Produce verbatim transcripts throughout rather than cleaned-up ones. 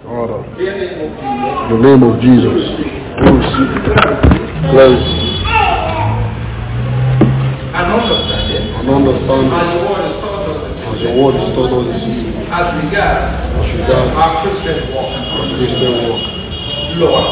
Order. In the name of Jesus. We receive clarity. And understanding. And understanding. As the word is taught us this evening. As As the word is taught us this evening. regards As regards our Christian walk. our Christian walk. Lord,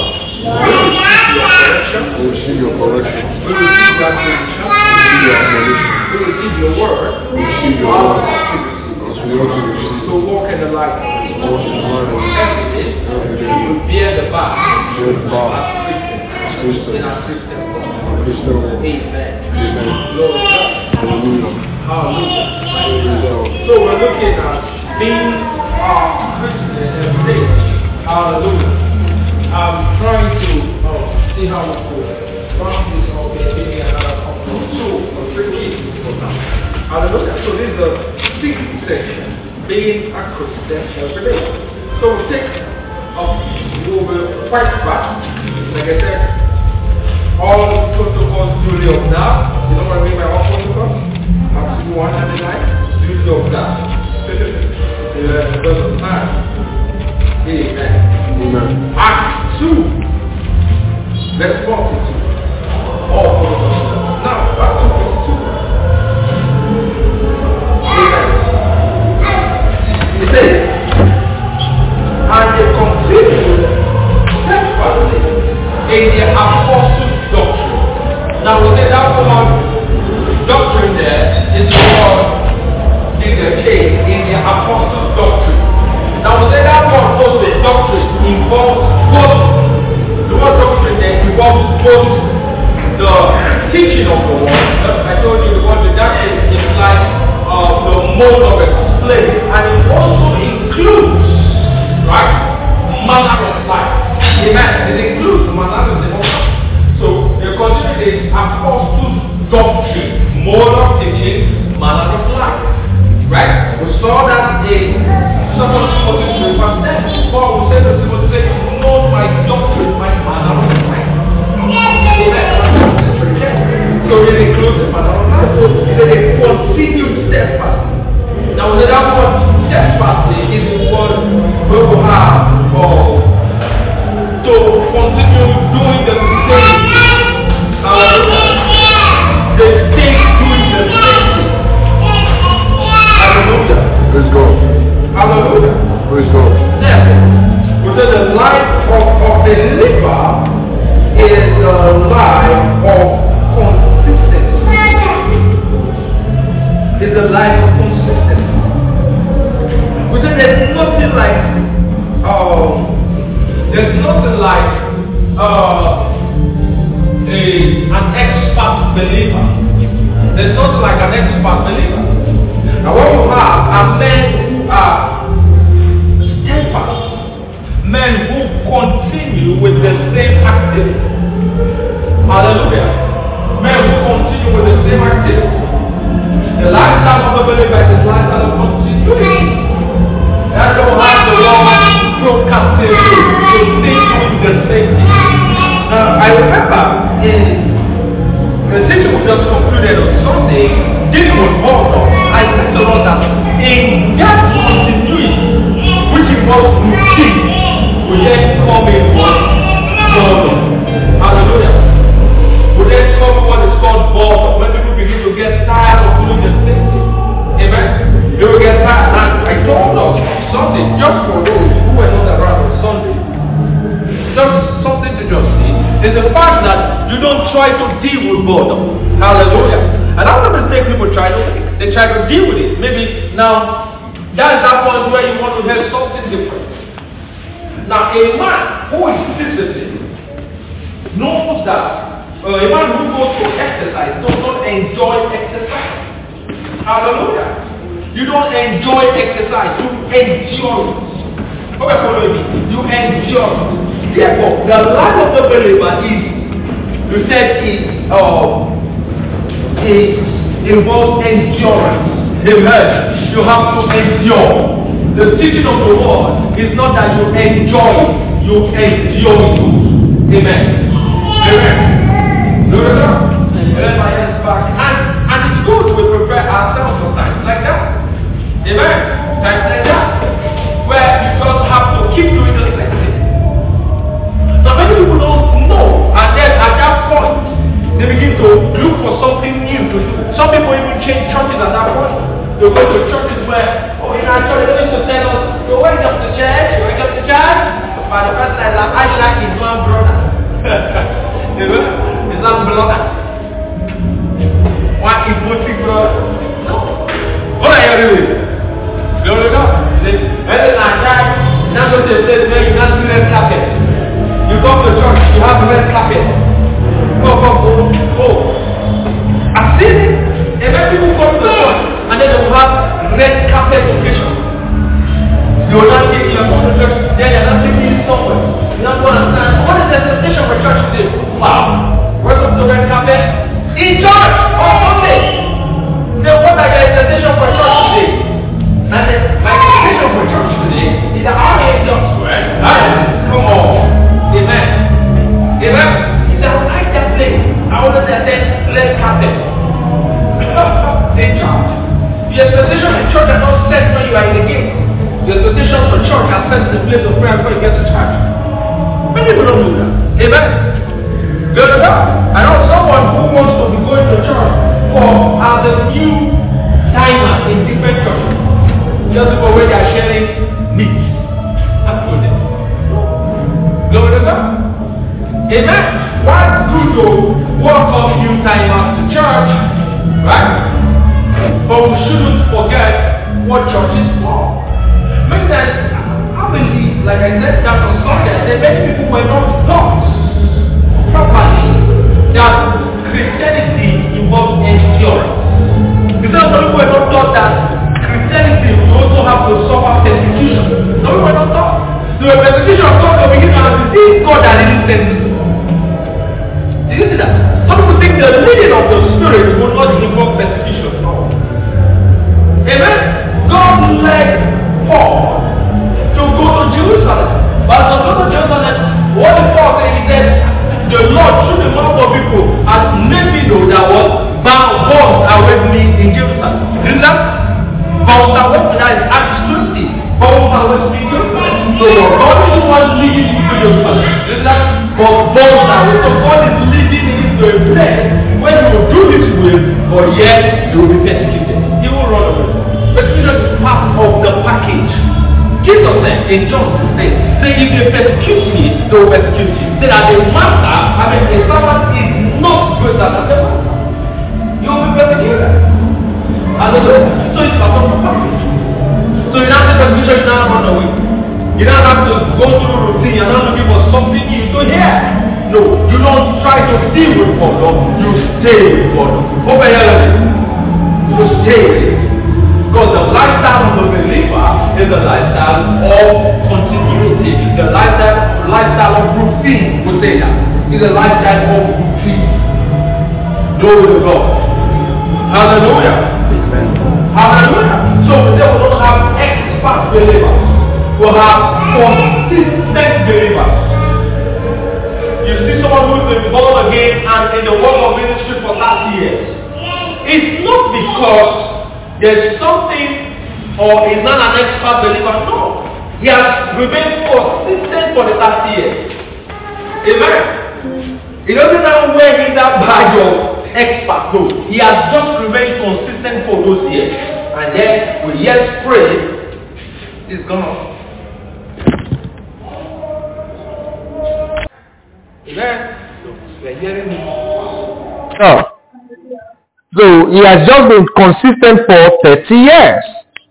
we receive your correction. We receive your correction. We receive your admonition. We receive We receive your admonition. your word. We receive your word. As As we ought to receive. to walk in the light. Walk in the light. Every day. Every day. We bear the bar. Bear the bar. As Christians. As Christians. In our Christian walk. Our Christian walk. Amen. Amen. Glory to God. Hallelujah. Hallelujah. Hallelujah. So we're looking at being a Christian every day. Hallelujah. I'm trying to uh, see how we could run this up and maybe another couple of two or three weeks for now. Hallelujah. So this is the sixth section, being a Christian every day. So we take up, we will quite fast. Like I said, all the protocols duly observed. You know what I mean by all protocols? Acts one and nine, duly observed. Yeah, because of time. Amen. Amen. Acts two, verse forty-two. All protocols. Now, Acts two, verse two. Amen. He says, and they continued steadfastly in the apostles' doctrine. Now we say that word doctrine there is the word in the case in the apostles' doctrine. Now we say that word also doctrine involves both the word doctrine there involves both the teaching of the word. I told you the word didactic implies uh, the mode of explaining, and it also includes right manner of life. Amen. It includes manner of life. So they consider the apostles' doctrine, mode of teaching, manner of life. Right? We saw that in Second Timothy verse ten. Paul will say to Timothy, you know my doctrine, my manner of life. So it includes the manner of life. So it is a continued steadfastly. Now the other word steadfastly is the word we will have for to continue doing the same. Hallelujah. The same doing the same thing. Hallelujah. Praise God. Hallelujah. Praise God. Therefore, we say the life of, of the believer is the life of consistency. It's the life of consistency. We say there's nothing like um there's nothing like uh a an expert believer. There's nothing like an expert believer. Now what we have are men who are steadfast, men who continue with the same activity. Hallelujah. Men who continue with the same activity. The lifestyle of the believer is a lifestyle of continuity. That's don't have the wrong procrastination to stay doing the same thing. Now I remember in the teaching we just concluded on Sunday, dealing with Paul, I said to us that in that continuity, which involves routine, we then come in what boredom. Hallelujah. We then come in what is called boredom. When people begin to get tired of doing the same thing. Amen. They will get tired. And I told us Sunday, just for those who were not around on Sunday, just something to just see, is the fact that you don't try to deal with boredom. Hallelujah. And that's the mistake people try to make. They try to deal with it. Maybe now, that is that point where you want to have something different. Now, a man who is disciplined knows that uh, a man who goes to exercise does not enjoy exercise. Hallelujah. You don't enjoy exercise, you endure it. Okay, follow me. You endure it. Therefore, the life of the believer is, you said, is uh, it involves endurance. Amen. You have to endure. The teaching of the word is not that you enjoy it, you endure it. Amen. Amen. No, no, no. Let my hands back. And, and it's good we prepare ourselves for times like that. Amen. Times like that. Where you just have to keep doing the to a place where you not see red carpet. You come to church, you have red carpet. Go, go, go, go. I've seen it. And when people come to church and then they will have red carpet occasion. You will not take your phone to church, then you're not taking it somewhere. You don't understand. What is the expectation for church today? Wow. Welcome to red carpet. In church on Sunday. Then what are your expectation for church today? And then my expectation for church today is that I am just right. Come on. Amen. Amen. Is that I can play. I want to say red carpet. In church. Your expectation in church are not set when you are in the gate. Your expectation for church are set in the place of prayer before you get to church. Many people don't do that. Amen. You understand? I know someone who wants to be going to church for as a new timer in different churches. Just people where they are sharing meat and food. Glory to God. Amen. Why do to welcome new timers to church? Right? But we shouldn't forget what church is for. Many times, I believe, like I said that on Sunday, that many people were not taught properly that Christianity involves endurance. Because some people were not taught that Christianity will also have to suffer persecution. Some people were not taught. So the persecution of God will begin to have to see God that didn't send it. Did you see that? Some people think the leading of the Spirit will not involve persecution. No. Amen? God led Paul to go to Jerusalem. But to go to Jerusalem, what did Paul say? He said, the Lord through the mouth of people has made me know that was bound bonds are with me in Jerusalem. Isn't that? Bonds are with me, that is Acts twenty. Bonds are with me in Jerusalem. So God is the one leading you to Jerusalem. Isn't that? But bonds are with me. So God is leading you to a place where you will do this will, but yet you will be persecuted. He will run away. Persecution is part of the package. Jesus said in John sixteen, say if they persecute me, they will persecute you. Say that the master, I mean the servant is not greater than the master. You will be persecuted. Hallelujah. So it's part of the package. So you don't have to persecution, you don't run away. You don't have to go through routine, you're not looking for something new to hear. No, you don't try to deal with God, no. You stay with God. Over here, you stay with it. Because the lifestyle of the believer is a lifestyle of continuity. The lifestyle, lifestyle of routine, we say that. It's a lifestyle of routine. Glory to God. Hallelujah. Amen. Hallelujah. So we say we don't have expert believers. We have consistent believers. You see someone who's been born again and in the work of ministry for thirty years. It's not because there's something or is not an expert believer. No. He has remained consistent for the thirty years. Amen. He doesn't know where he's that badge of expert. No. He has just remained consistent for those years. And then we yet pray, it's gone. Amen. We're hearing me. Oh. So he has just been consistent for thirty years.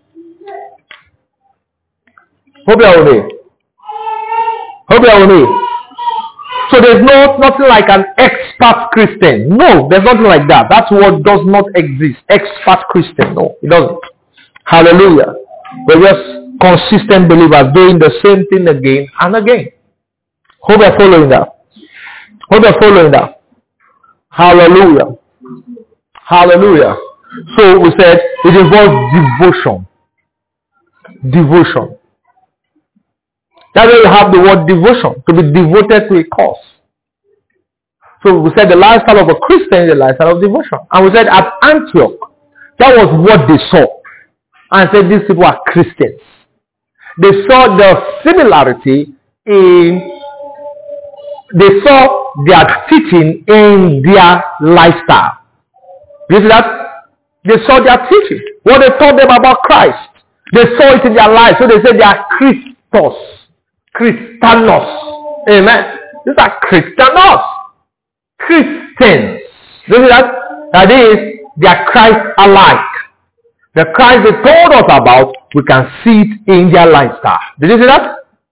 Hope you are with me. Hope you are with me. So there's no nothing like an expert Christian. No, there's nothing like that. That word does not exist. Expert Christian. No, it doesn't. Hallelujah. We're just consistent believers doing the same thing again and again. Hope you're following that. Hope you're following that. Hallelujah. Hallelujah. So we said it involves devotion. Devotion. That's why you have the word devotion, to be devoted to a cause. So we said the lifestyle of a Christian is the lifestyle of devotion. And we said at Antioch, that was what they saw. And said these people are Christians. They saw the similarity in, they saw their teaching in their lifestyle. You see that? They saw their teaching. What they taught them about Christ. They saw it in their lives. So they said they are Christos. Christianos. Amen. These are Christianos. Christians. You see that? That is, they are Christ-alike. The Christ they told us about, we can see it in their lifestyle. Did you see that?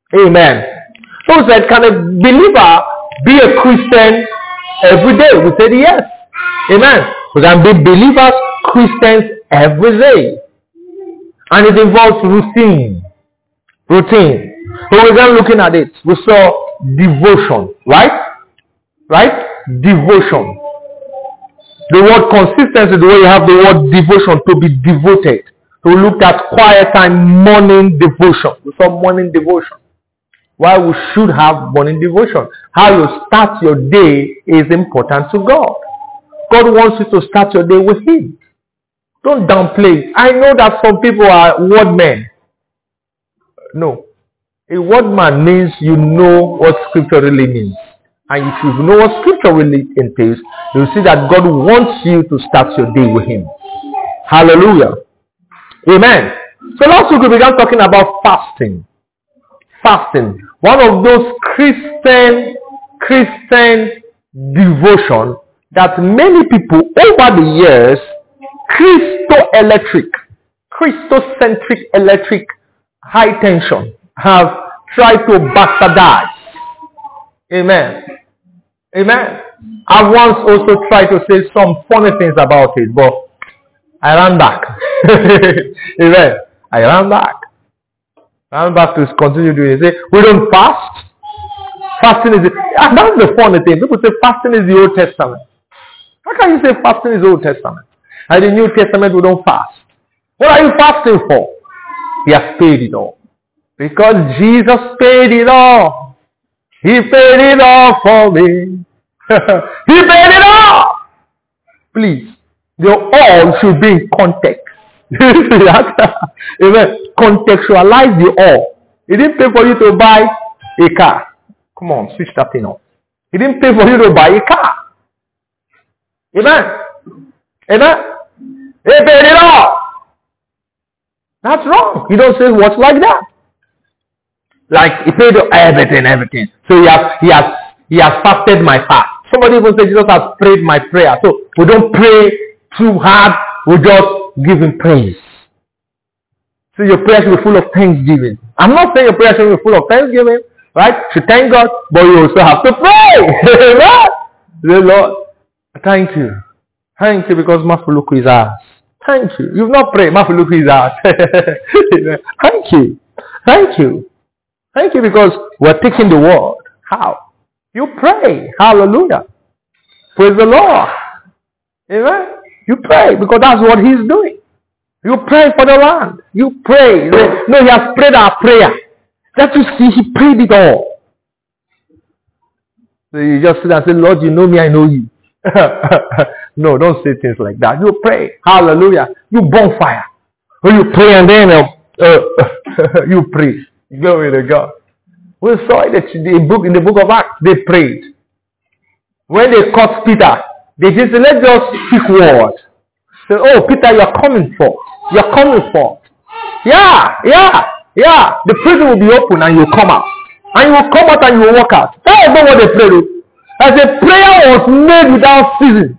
Amen. So we said, can a believer be a Christian every day? We said yes. Amen. We can be believers, Christians every day. And it involves routine. Routine. So we began looking at it. We saw devotion. Right? Right? Devotion. The word consistency, the way you have the word devotion, to be devoted. So we looked at quiet time, morning devotion. We saw morning devotion. Why we should have morning devotion. How you start your day is important to God. God wants you to start your day with Him. Don't downplay it. I know that some people are word men. No. A word man means you know what scripture really means. And if you know what scripture really entails, you'll see that God wants you to start your day with Him. Hallelujah. Amen. So last week we began talking about fasting. Fasting. One of those Christian, Christian devotion that many people over the years, Christo-electric, Christocentric electric high tension, have tried to bastardize. Amen. Amen. I once also tried to say some funny things about it, but I ran back. Amen. I ran back. I ran back to continue doing it. Say, we don't fast. Fasting is the, and that's the funny thing. People say fasting is the Old Testament. How can you say fasting is the Old Testament? And the New Testament we don't fast. What are you fasting for? He has paid it all. Because Jesus paid it all. He paid it all for me. He paid it all. Please. The all should be in context. Amen. Contextualize the all. He didn't pay for you to buy a car. Come on, switch that thing off. He didn't pay for you to buy a car. Amen. Amen. He paid it all. That's wrong. You don't say what's like that. Like he paid everything, everything. So he has, he has, he has fasted my fast. Somebody even said Jesus has prayed my prayer. So we don't pray too hard. We just give Him praise. So your prayer should be full of thanksgiving. I'm not saying your prayer should be full of thanksgiving, right? You thank God, but you also have to pray. Amen. The Lord, thank you. Thank you because Mafuluku is ours. Thank you. You've not prayed. Mafuluku is ours. Thank you. Thank you. Thank you because we're taking the word. How? You pray. Hallelujah. Praise the Lord. Amen. You pray because that's what He's doing. You pray for the land. You pray. No, He has prayed our prayer. That you see, He prayed it all. So you just sit and say, Lord, you know me, I know you. No, don't say things like that. You pray. Hallelujah. You burn fire. Or you pray and then uh, uh, you pray. Glory to God. We saw it in the book, in the book of Acts. They prayed. When they caught Peter, they just said, let's just speak words. Say, oh, Peter, you're coming forth. You're coming forth. Yeah, yeah, yeah. The prison will be open and you'll come out. And you will come out and you will walk out. That is not what they prayed. As a prayer was made without ceasing.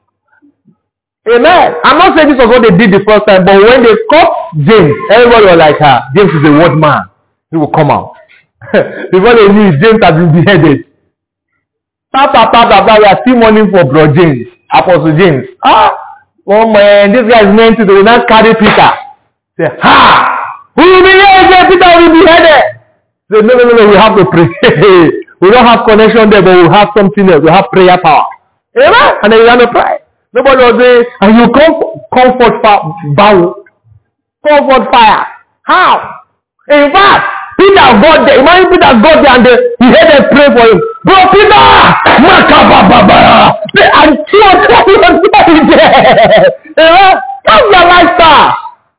Amen. I'm not saying this was what they did the first time, but when they caught James, everybody was like, ah, James is a word man. He will come out. Before they knew James had been beheaded. Pa, pa, pa, pa, pa, we are still mourning for Bro James, Apostle James. Ah, oh man, this guy is meant to do not carry Peter. Say, ha! Who will be here? Peter will be beheaded. Say, no, no, no, no, we have to pray. We don't have connection there, but we have something else. We have prayer power. Amen? And then you have to pray. Nobody will say, and you come comfort fire. Comfort fire. How? In fact, Peter got there. Imagine Peter got there and they, he had them pray for him. Bro, Peter! And tears was there. Amen? That's your lifestyle.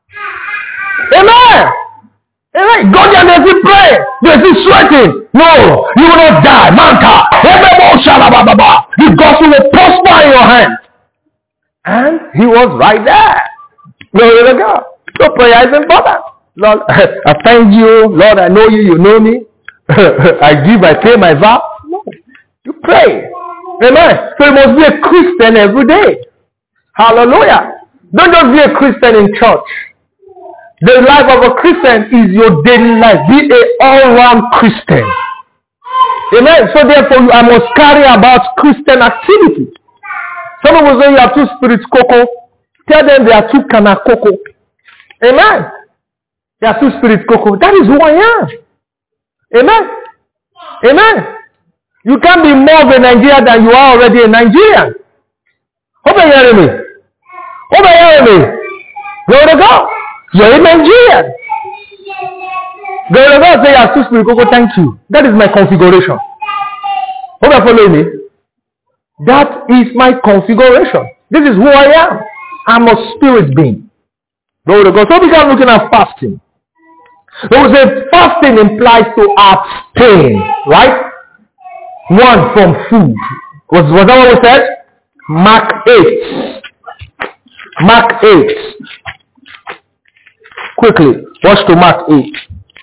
Amen? Amen? Go there and they see pray. They see sweating. No, you will not die. Manta. The gospel will prosper in your hand. And he was right there. Glory to God. So prayer is important. Lord, I thank you. Lord, I know you. You know me. I give, I pay my vow. No. You pray. Amen. So you must be a Christian every day. Hallelujah. Don't just be a Christian in church. The life of a Christian is your daily life. Be a all-round Christian. Amen. So therefore, I must carry about Christian activity. Some people say you are two spirits cocoa. Tell them they are two kana cocoa. Amen. They are two spirits cocoa. That is who I am. Amen. Amen. You can't be more of a Nigerian than you are already a Nigerian. Hope you hearing me. Hope you hearing me. Glory to God. You're a Nigerian. Glory to God. Say you are two spirits cocoa. Thank you. That is my configuration. Hope you following me. That is my configuration. This is who I am. I'm a spirit being. Glory to God. So we are looking at fasting. So we say fasting implies to abstain, right? One, from food. Was, was that what we said? Mark eight. Mark eight. Quickly, watch to Mark eight.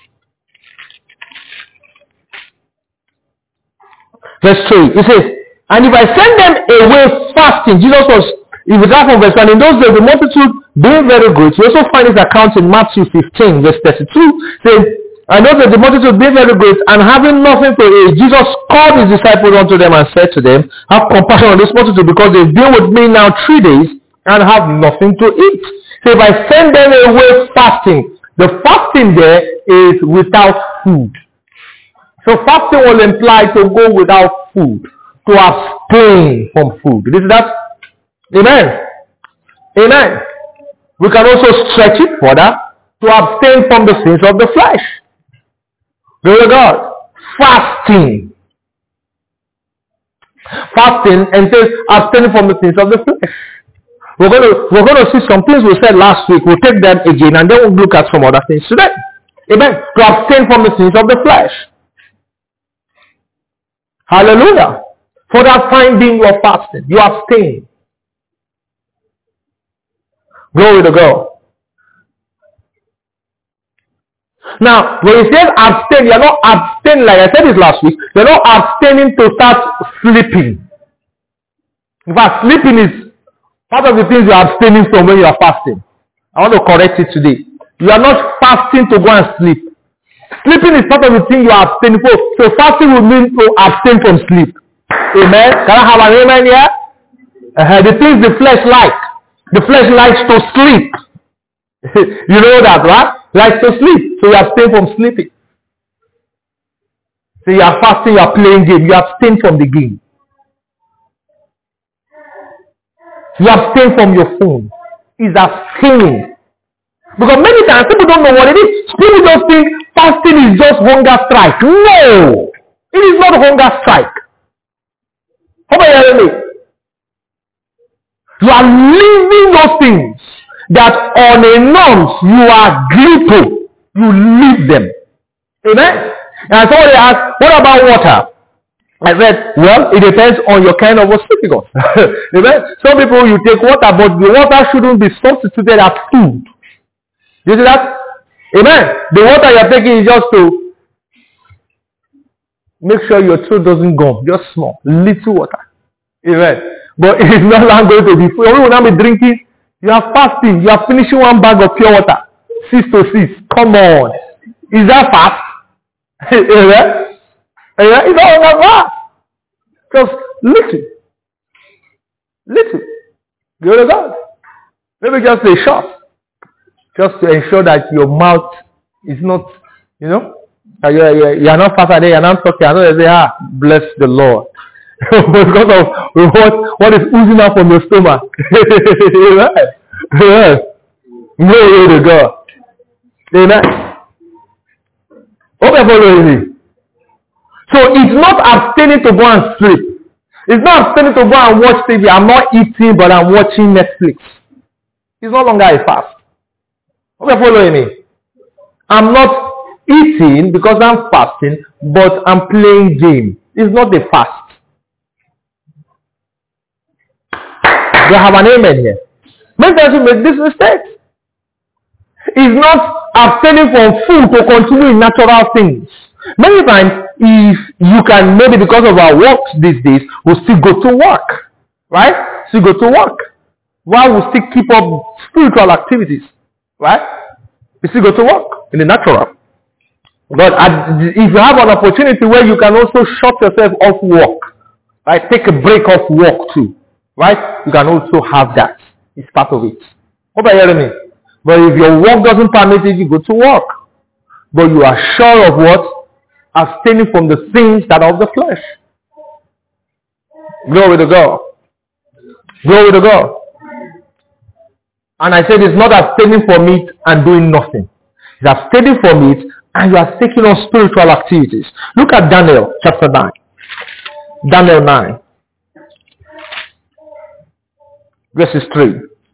Verse three. It says, and if I send them away fasting, Jesus was, if we start from verse one, in those days the multitude being very great. We also find his account in Matthew fifteen, verse thirty-two, saying, I know that the multitude being very great, and having nothing to eat, Jesus called his disciples unto them and said to them, have compassion on this multitude, because they've been with me now three days and have nothing to eat. So if I send them away fasting, the fasting there is without food. So fasting will imply to go without food, to abstain from food. Is that? Amen. Amen. We can also stretch it further to abstain from the sins of the flesh. Glory to God. Fasting. Fasting entails abstaining from the sins of the flesh. We're going to we're going to see some things we said last week. We'll take them again and then we'll look at some other things today. Amen. To abstain from the sins of the flesh. Hallelujah. For that time being your fasting, you abstain. Glory to God. Now, when he says abstain, you're not abstaining, like I said this last week, you're not abstaining to start sleeping. In fact, sleeping is part of the things you're abstaining from when you are fasting. I want to correct it today. You are not fasting to go and sleep. Sleeping is part of the thing you are abstaining for. So fasting will mean to abstain from sleep. Amen. Can I have an amen here? Uh, the things the flesh likes. The flesh likes to sleep. You know that, right? Likes to sleep. So you abstain from sleeping. So you are fasting, you are playing game. You abstain from the game. You abstain from your phone. It's abstaining. Because many times people don't know what it is. People just think fasting is just hunger strike. No! It is not hunger strike. How about you hearing me? You are leaving those things that on a norms you are agreed to. You leave them. Amen? And somebody asked, what about water? I said, well, it depends on your kind of hospital. Amen? Some people you take water, but the water shouldn't be substituted as food. You see that? Amen? The water you're taking is just to make sure your throat doesn't go. Just small, little water. Amen? But it is not long going to be full. You will not be drinking. You are fasting. You are finishing one bag of pure water. Six to six. Come on. Is that fast? Amen? Amen? It's not that fast. Just little. Little. Go to God. Maybe just a shot. Just to ensure that your mouth is not, you know, you are, you are not fasting, you are not talking. I know they say, ah, bless the Lord. Because of what, what is oozing out from your stomach. Amen. Amen. Glory to God. Amen. Hope you're following me. So it's not abstaining to go and sleep. It's not abstaining to go and watch T V. I'm not eating, but I'm watching Netflix. It's no longer a fast. Hope you're following me. I'm not eating because I'm fasting, but I'm playing game. It's not a fast. Do I have an amen here? Many times you make this mistake. It's not abstaining from food to continue in natural things. Many times, if you can, maybe because of our work these days, we'll still go to work. Right? Still go to work. While we still keep up spiritual activities. Right? You still go to work in the natural. But if you have an opportunity where you can also shut yourself off work, right? Take a break off work too, right? You can also have that. It's part of it. Hope I hear me. But if your work doesn't permit it, you go to work. But you are sure of what? Abstaining from the things that are of the flesh. Glory to God. Glory to God. And I said it's not abstaining from it and doing nothing. It's abstaining from it and you are taking on spiritual activities. Look at Daniel chapter nine. Daniel nine. Verses three.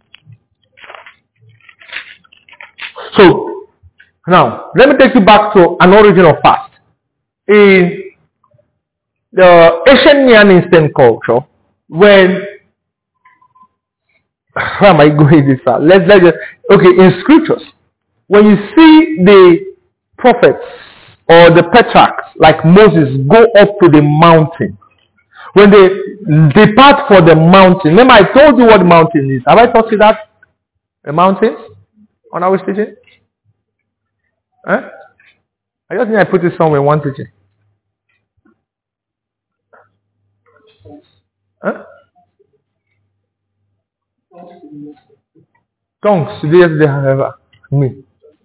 So, now, let me take you back to an origin of fast. In the ancient Near Eastern culture, when where am I going this far? Let's let's just okay, in scriptures, when you see the prophets or the patriarchs like Moses go up to the mountain, when they depart for the mountain, remember I told you what the mountain is. Have I taught you that? The mountains? On our teaching? Huh? I just think I put it somewhere in one teaching. Huh? Tongues, yesterday, however, me.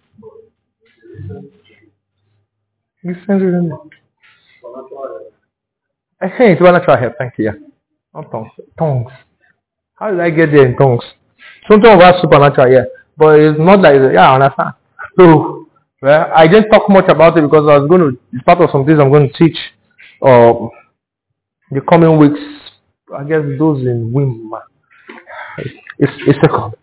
Listen to me. I think it's supernatural help, thank you. Yeah. Not tongues. Tongues. How did I get there in tongues? Something about supernatural, yeah. But it's not like, yeah, I understand. So, well, I didn't talk much about it because I was going to, it's part of some things I'm going to teach uh, the coming weeks. I guess those in Wim. It's, it's second.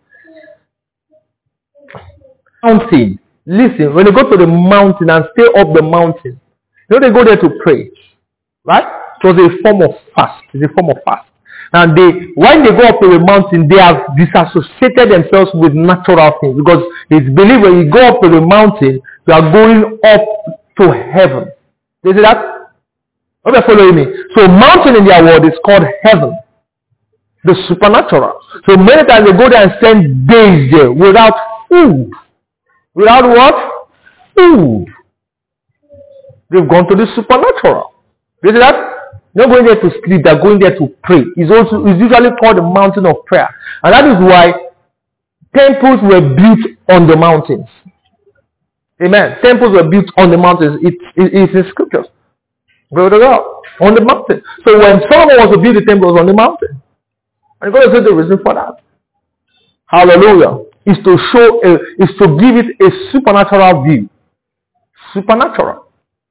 Mountain. Listen, when they go to the mountain and stay up the mountain, you know they go there to pray. Right? It was a form of fast. It's a form of fast. And they, when they go up to the mountain, they have disassociated themselves with natural things. Because it's believed when you go up to the mountain, you are going up to heaven. Do you see that? Are you following me? So mountain in their world is called heaven. The supernatural. So many times they go there and spend days there without food. Without what? Food. They've gone to the supernatural. Do you see that? They're not going there to sleep, they're going there to pray. It's also it's usually called the mountain of prayer. And that is why temples were built on the mountains. Amen. Temples were built on the mountains. It, it, it's in scriptures. Go to God. On the mountain. So when Solomon was to build the temple, it was on the mountain. And God said the reason for that. Hallelujah. Is to show, a, is to give it a supernatural view. Supernatural.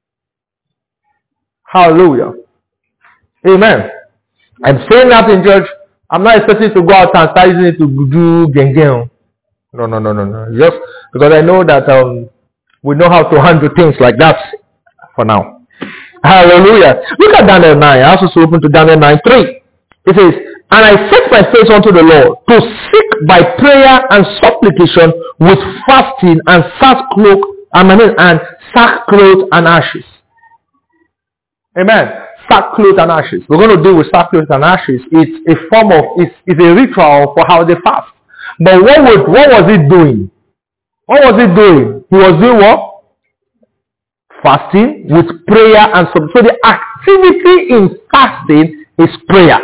Hallelujah. Amen. I'm saying that in church. I'm not expecting to go out and start using it to do geng. No, no, no, no, no. Just because I know that um, we know how to handle things like that for now. Hallelujah. Look at Daniel nine. I also open to Daniel nine three. It says, and I set my face unto the Lord to seek by prayer and supplication with fasting and sackcloth and, I mean, and sackcloth and ashes. Amen. Sackcloth and ashes. We're going to deal with sackcloth and ashes. It's a form of, it's, it's a ritual for how they fast. But what was, what was it doing? What was it doing? He was doing what? Fasting with prayer and so. So the activity in fasting is prayer.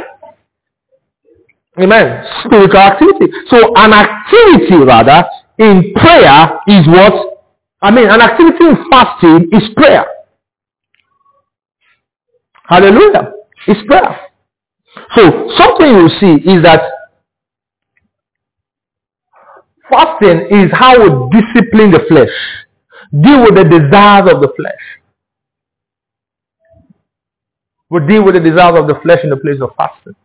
Amen. Spiritual activity. So an activity rather in prayer is what? I mean an activity in fasting is prayer. Hallelujah. It's prayer. So something you see is that fasting is how we discipline the flesh. Deal with the desires of the flesh. We deal with the desires of the flesh in the place of fasting.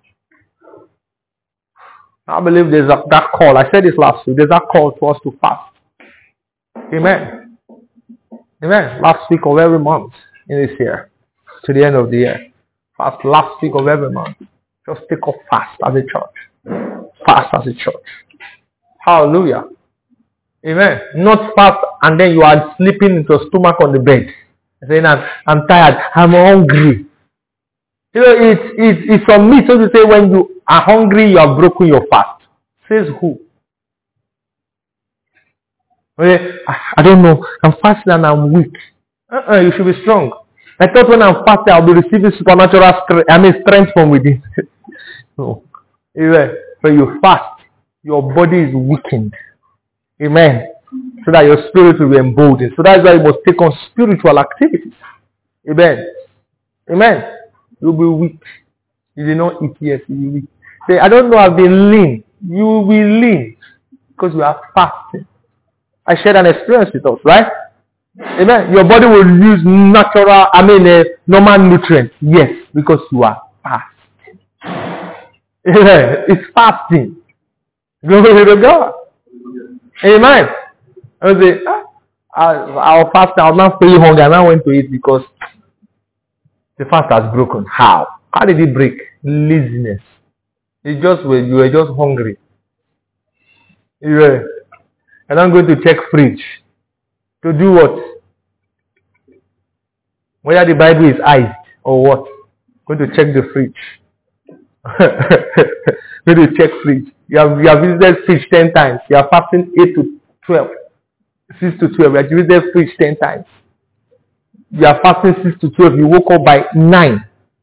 I believe there's a, that call. I said this last week. There's that call to us to fast. Amen. Amen. Last week of every month in this year. To the end of the year. Fast last week of every month. Just take up fast as a church. Fast as a church. Hallelujah. Amen. Not fast and then you are sleeping into your stomach on the bed. Saying, I'm, I'm tired. I'm hungry. You know, it's, it's, it's on me. So to say when you are hungry, you have broken your fast. Says who? Okay? I don't know. I'm fasting and I'm weak. Uh-uh, you should be strong. I thought when I'm fasting, I'll be receiving supernatural strength. I mean, strength from within. No. Amen. When you fast, your body is weakened. Amen. So that your spirit will be emboldened. So that's why you must take on spiritual activities. Amen. Amen. You'll be weak. You did not eat yet. You'll be weak. Say, I don't know, I've been lean. You will be lean because you are fasting. I shared an experience with us, right? Amen. Your body will use natural, I mean, uh, normal nutrients. Yes, because you are fasting. Amen. It's fasting. Glory to God. Amen. I will say, ah, I'll fast. I'll not feel hungry. I went to eat because the fast has broken. How? How did it break? Laziness. It's just when you were just hungry. Yeah. And I'm going to check fridge. To do what? Whether the Bible is iced or what? Going to check the fridge. Going to check fridge. You have, you have visited fridge ten times. You are fasting eight to twelve. six to twelve. You have visited fridge ten times. You are fasting six to twelve. You woke up by nine.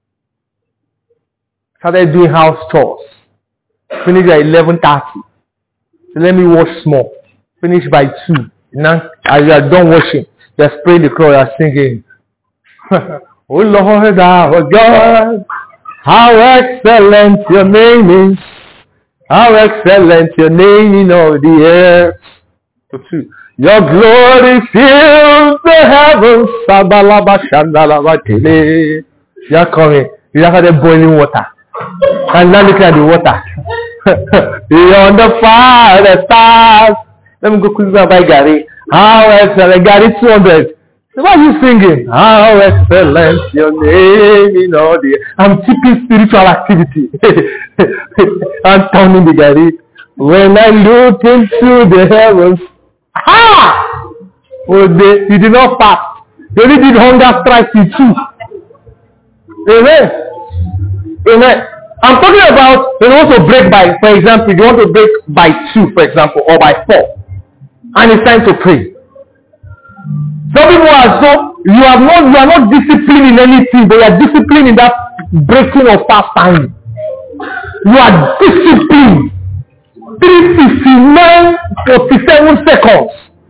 Started doing house chores. Finish at eleven thirty. So let me wash small. Finish by two. Now, as you are done washing, you are spraying the clothes, you are singing. Oh Lord, our God, how excellent your name is. How excellent your name in all the earth. So two. Your glory fills the heavens. Sabalaba shandalaba tele. You are coming. You are the boiling water. And now look at the water. Beyond the fire, the stars. Let me go quickly buy Gary. How excellent. Gary two hundred. So what are you singing? How excellent your name in all the... I'm keeping spiritual activity. I'm turning the Gary. When I look into the heavens. Ha! Oh, they, you did not fast. They only did hunger strike you too. Amen. Amen. I'm talking about, you want to break by, for example, you want to break by two, for example, or by four. And it's time to pray. Some people are so, you are not, you are not disciplined in anything, but you are disciplined in that breaking of fast time. You are disciplined. three fifty-nine forty-seven seconds.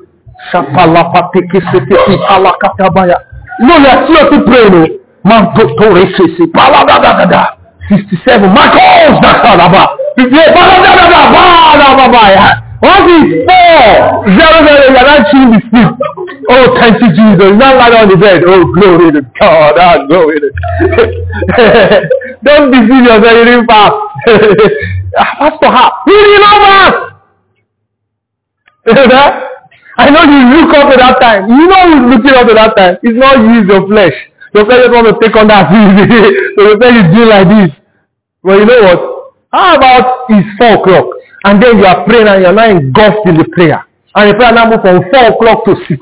No, you are seriously praying. Man, sixty-seven. Marcos, what is four? Zero, zero, you are not chewing the sleep. Oh, thank you, Jesus. You not lie on the bed. Oh, glory to God. Oh, glory to God. Don't deceive yourself. You didn't fast. Pastor, how? You did not fast. I know you look up at that time. You know who's looking up at that time. It's not you, it's your flesh. Your flesh just want to take on that thing. So your flesh is doing like this. Well, you know what? How about it's four o'clock? And then you are praying and you are now engulfed in the prayer. And the prayer now moves from four o'clock to six.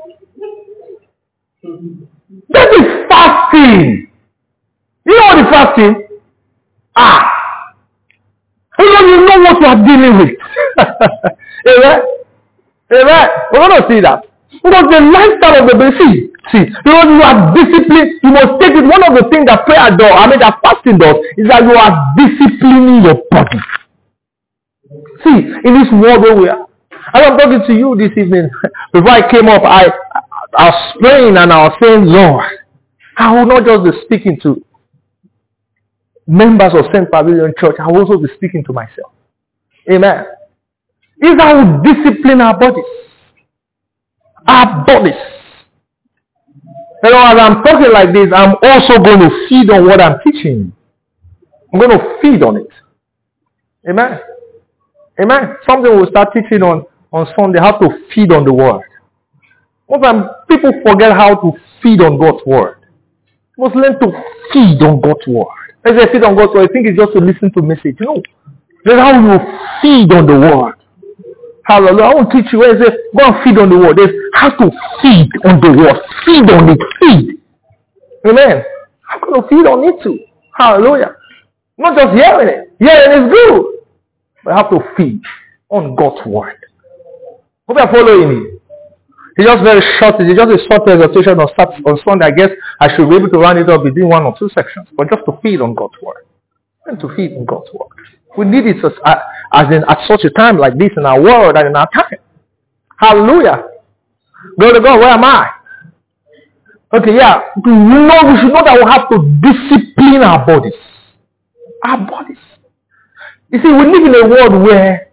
That is fasting. You know what is fasting? Ah. You know, you know what you are dealing with. Amen? Amen? We're going to see that. Because the lifestyle of the baby, see, see, because you are disciplined, you must take it. One of the things that prayer does, I mean that fasting does, is that you are disciplining your body. See, in this world where we are, as I'm talking to you this evening, before I came up, I, I was praying and I was saying, Lord, I will not just be speaking to members of Saint Pavilion Church, I will also be speaking to myself. Amen. Is that we discipline our bodies. Our bodies. You know, as I'm talking like this, I'm also going to feed on what I'm teaching. I'm going to feed on it. Amen. Amen. Something we'll start teaching on, on Sunday, how to feed on the word. Most times, people forget how to feed on God's word. You must learn to feed on God's word. As I feed on God's word, I think it's just to listen to message. No. That's how you feed on the word. Hallelujah. I won't teach you where it says, go and feed on the word. There's how to feed on the word. Feed on it. Feed. Amen. I'm going to feed on it too. Hallelujah. Not just hearing it. Hearing is good. But I have to feed on God's word. Hope you're following me. It's just very short. It's just a short presentation on, Sat- on Sunday. I guess I should be able to round it up within one or two sections, but just to feed on God's word. And to feed on God's word. We need it as, as in at such a time like this in our world and in our time. Hallelujah. Glory to God. Where am I? Okay, yeah. We know we should know that we have to discipline our bodies. Our bodies. You see, we live in a world where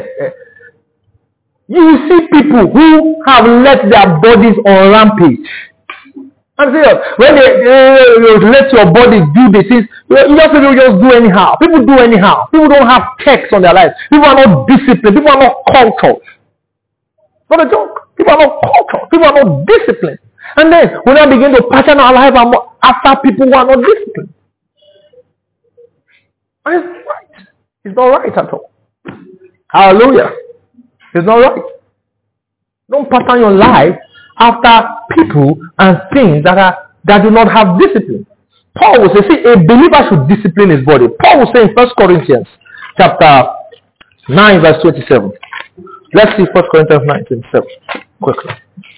you see people who have let their bodies on rampage. I'm serious. When they, they, they let your body do the things, you just people just do anyhow. People do anyhow. People don't have checks on their lives. People are not disciplined. People are not cultured. Not a joke. People are not cultured. People are not disciplined. And then we now begin to pattern our life after people who are not disciplined. And it's not right. It's not right at all. Hallelujah. It's not right. Don't pattern your life after people and things that are that do not have discipline. Paul will say, see, a believer should discipline his body. Paul will say in First Corinthians chapter nine, verse twenty-seven. Let's see First Corinthians nine, twenty-seven. Quickly.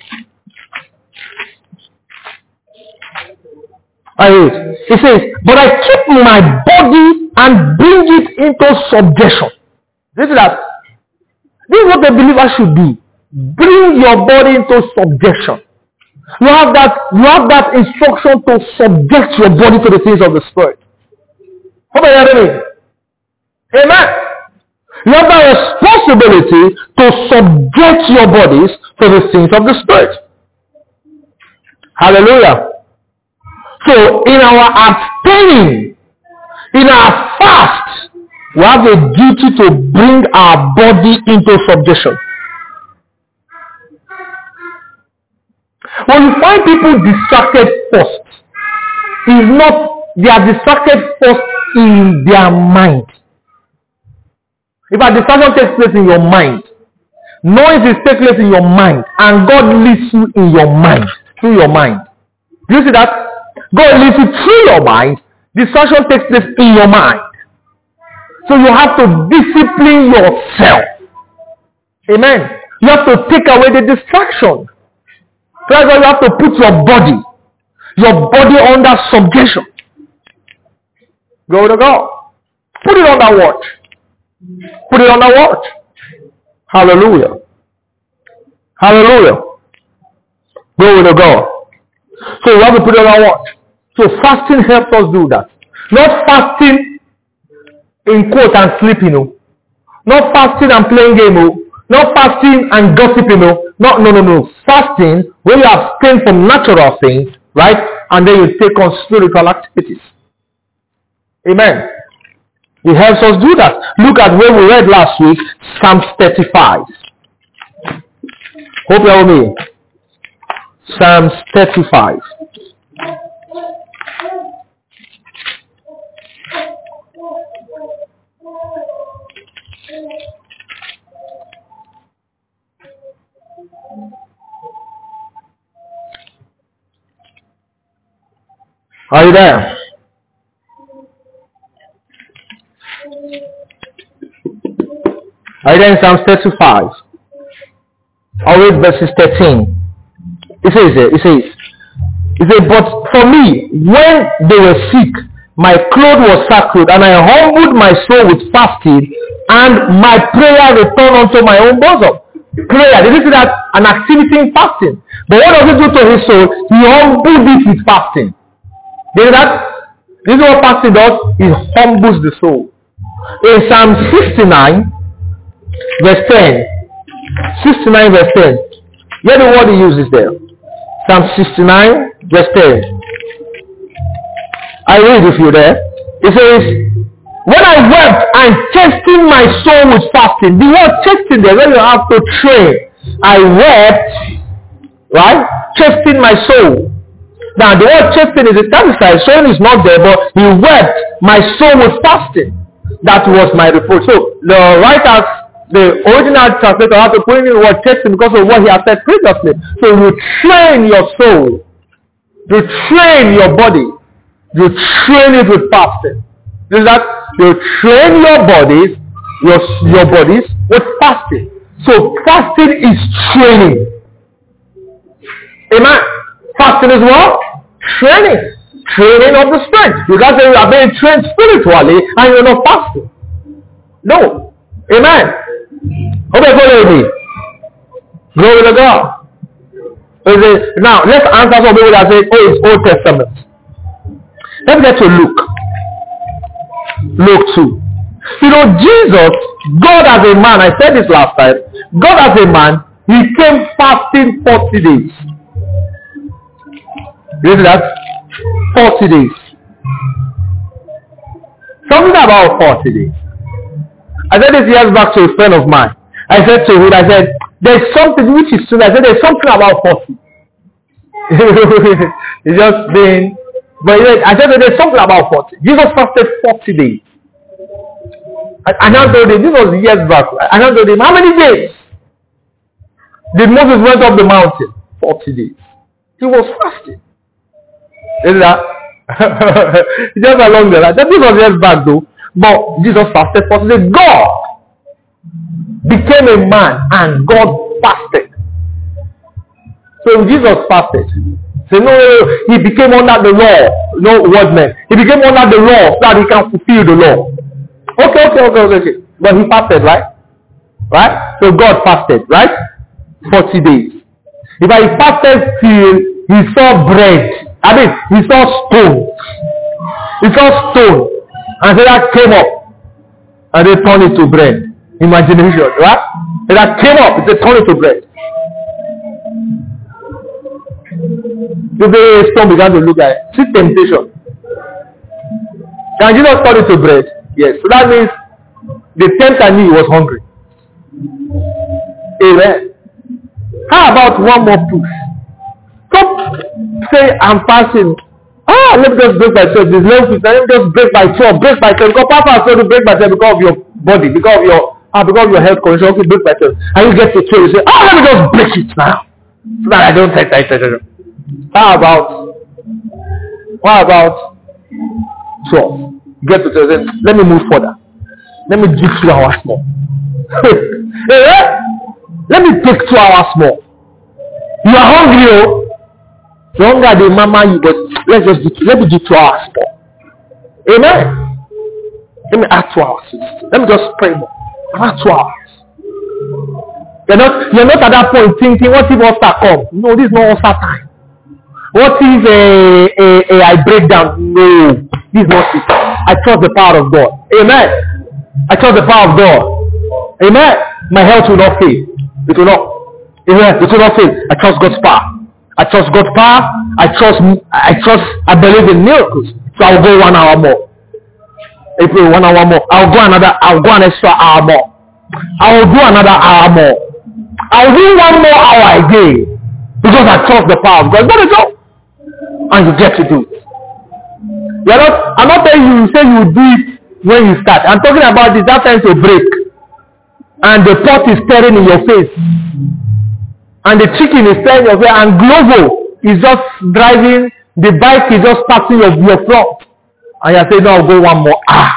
I read. He says, but I keep my body and bring it into subjection. This is that. This is what a believer should do. Bring your body into subjection. You have that, you have that instruction to subject your body to the things of the Spirit. How about you? Amen. You have that responsibility to subject your bodies to the things of the Spirit. Hallelujah. So, in our abstaining, in our fast, we have a duty to bring our body into subjection. When you find people distracted first, is not, they are distracted first in their mind. If a distraction takes place in your mind, noise is taking place in your mind, and God leads you in your mind, through your mind. Do you see that? God leads you through your mind, distraction takes place in your mind. So you have to discipline yourself. Amen. You have to take away the distraction. That's why you have to put your body, your body under subjection. Go to God. Put it under watch. Put it under watch. Hallelujah. Hallelujah. Go to God. So you have to put it under watch. So fasting helps us do that. Not fasting in quote and sleeping, no. Not fasting and playing game, no. Not fasting and gossiping, no. No, no, no, no. Fasting, when you abstain from natural things, right? And then you take on spiritual activities. Amen. It helps us do that. Look at where we read last week, Psalm thirty-five. Hope you're with me. Psalm thirty-five. Are you there? Are you there in Psalm thirty-five? I'll read verses thirteen. It says there, it says, it says, but for me, when they were sick, my clothes was sacred, and I humbled my soul with fasting, and my prayer returned unto my own bosom. Prayer, did you see that? An activity in fasting. But what does it do to his soul? He humbled it with fasting. Did you see that? This is what fasting does. It humbles the soul. In Psalm sixty-nine, verse ten. sixty-nine, verse ten. Hear the word he uses there. Psalm sixty-nine, verse ten. I read if you're there. It says, when I wept and chastened my soul with fasting. The word chasten there, when you have to train. I wept, right? Chastened my soul. Now the word chasten is italicized. Soul is not there, but he wept my soul with fasting. That was my reproach. So the writers, the original translator had to put in the word chasten because of what he had said previously. So you train your soul. You train your body. You train it with fasting. Is that you train your bodies, your your bodies with fasting. So fasting is training. Amen. Fasting is what? Training. Training of the spirit. You can't say you are being trained spiritually and you're not fasting. No. Amen. Okay, follow me. Glory to God. Now, let's answer some people that say, oh, it's Old Testament. Let's get to Luke. Luke two. You know, Jesus, God as a man, I said this last time, God as a man, he came fasting forty days. You see that? forty days. Something about forty days. I said this years back to a friend of mine. I said to him, I said, there's something which is true. I said, there's something about forty. It's just been, but I said, there's something about forty. Jesus fasted forty days. I, I now told him, this was years back. I now told him, how many days did Moses went up the mountain? forty days. He was fasting. Is that? Just along the line. This was years back though. But Jesus fasted forty days. God became a man and God fasted. So Jesus fasted. So no, he became under the law. No word meant. He became under the law so that he can fulfill the law. Okay, okay, okay, okay, okay. But he fasted, right? Right? So God fasted, right? forty days. If I fasted till he saw bread, I mean, he saw stone. He saw stone. And so that came up. And they turned it to bread. Imagination, right? And that came up. They turned it to bread. The stone began to look at it. See temptation. Can Jesus turn it to bread? Yes. So that means the tempter knew he was hungry. Amen. How about one more push? Stop say I'm fasting. Ah, let me just break by twelve. This level fifteen, let me just break by twelve. Break by twelve. Because Papa has told you break by twelve because of your body, because of your ah, because of your health condition. Okay, break by twelve. And you get to twelve, you say, ah, let me just break it now. So that I don't take that. How about what about twelve? Get to twelve. Let me move further. Let me do two hours more. Let me take two hours more. You are hungry, oh. The hunger the mama you, but let's just do, let me do two hours more. Amen. Let me add two hours. Let me just pray more. Add two hours. You're not you're not at that point thinking, what if Oscar come? No, this is not Oscar time. What if a, a, a I break down? No, this is not it. I trust the power of God. Amen. I trust the power of God. Amen. My health will not fail. It will not. Amen. It will not fail. I trust God's power. I trust God's power. I trust. I trust. I believe in miracles. So I'll go one hour more. If we one hour more, I'll go another. I'll go an extra hour more. I'll do another hour more. I'll do one more hour again because I trust the power of God. Let it go, and you get to do it. You're not. I'm not telling you. You say you do it when you start. I'm talking about this. That time to break, and the pot is staring in your face. And the chicken is staring your face, and Glovo is just driving, the bike is just passing your, your front. And you're saying, no, I'll go one more ah.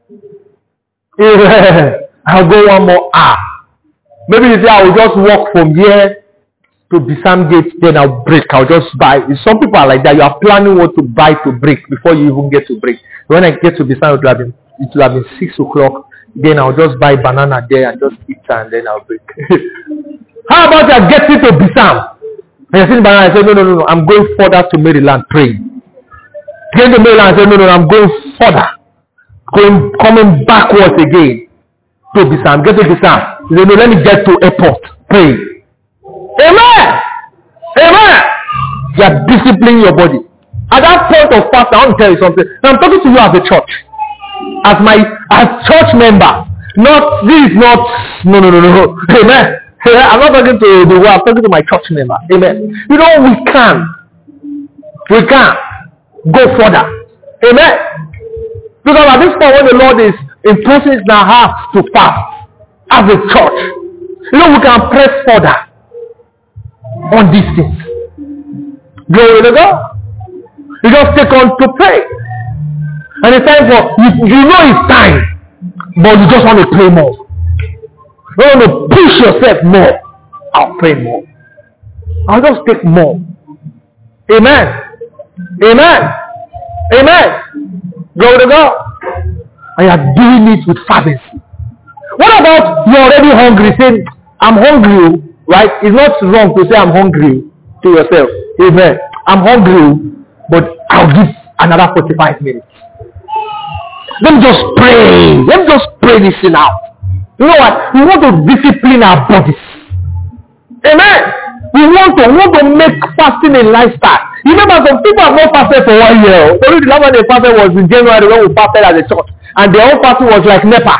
I'll go one more ah. Maybe you say, I will just walk from here to Bisam Gate, then I'll break, I'll just buy. Some people are like that, you are planning what to buy to break before you even get to break. When I get to Bisam, it will have been, it will have been six o'clock, then I'll just buy banana there and just eat and then I'll break. How about I get it to Bisam? And you're sitting by and I say, no, no, no, no, I'm going further to Maryland praying. Get to Maryland and say, no, no, no, I'm going further. Going, coming backwards again to Bisam. Get to Bisam. You say, no, let me get to airport. Pray. Amen. Amen. You are disciplining your body. At that point of fast, I want to tell you something. Now I'm talking to you as a church. As my, as church member. Not, this is not, no, no, no, no. Amen. I'm not talking to the world, I'm talking to my church member. Amen. You know, we can. We can go further. Amen. Because at this point when the Lord is impressing in our hearts to fast as a church, you know, we can press further on these things. Glory to God. You just take on to pray. And it's time for, you, you know it's time, but you just want to pray more. You want to push yourself more. I'll pray more. I'll just take more. Amen. Amen. Amen. Glory to God. And you are doing it with fervency. What about you're already hungry? Saying, I'm hungry, right? It's not wrong to say I'm hungry to yourself. Amen. I'm hungry, but I'll give another forty-five minutes. Let me just pray. Let me just pray this thing out. You know what? We want to discipline our bodies. Amen. We want to, we want to make fasting a lifestyle. You remember some people have not fasted for one year. Only the last time they fasted was in January when we fasted as a church. And their own fasting was like NEPA.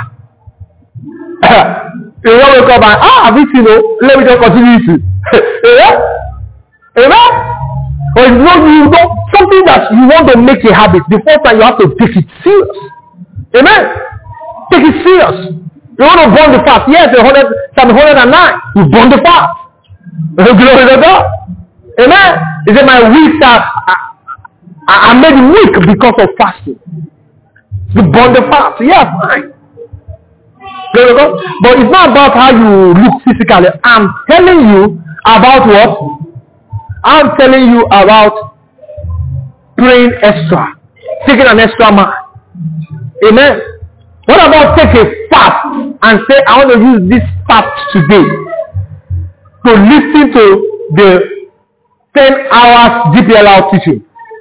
They want to come and, ah, have you seen, you know, let me just continue to. Amen? Amen? Or it's not, you know, something that you want to make a habit. The first time you have to take it serious. Amen? Take it serious. You want to burn the fast. Yes, the Psalm one hundred nine. You burn the fast. Glory to God. Amen? He said, my weeks are, I, I made weak because of fasting. You burn the fast. Yeah, fine. Glory to God. But it's not about how you look physically. I'm telling you about what? I'm telling you about praying extra. Taking an extra mile. Amen. What about take a fast and say, I want to use this fast today to listen to the ten hours G P L R teaching.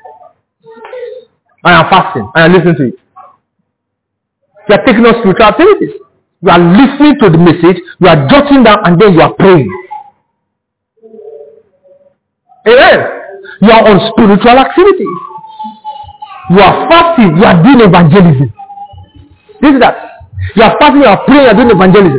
I am fasting. I am listening to it. You are taking on spiritual activities. You are listening to the message. You are jotting down and then you are praying. Amen. You are on spiritual activities. You are fasting. You are doing evangelism. This is that. You are fasting. You are praying. You are doing evangelism.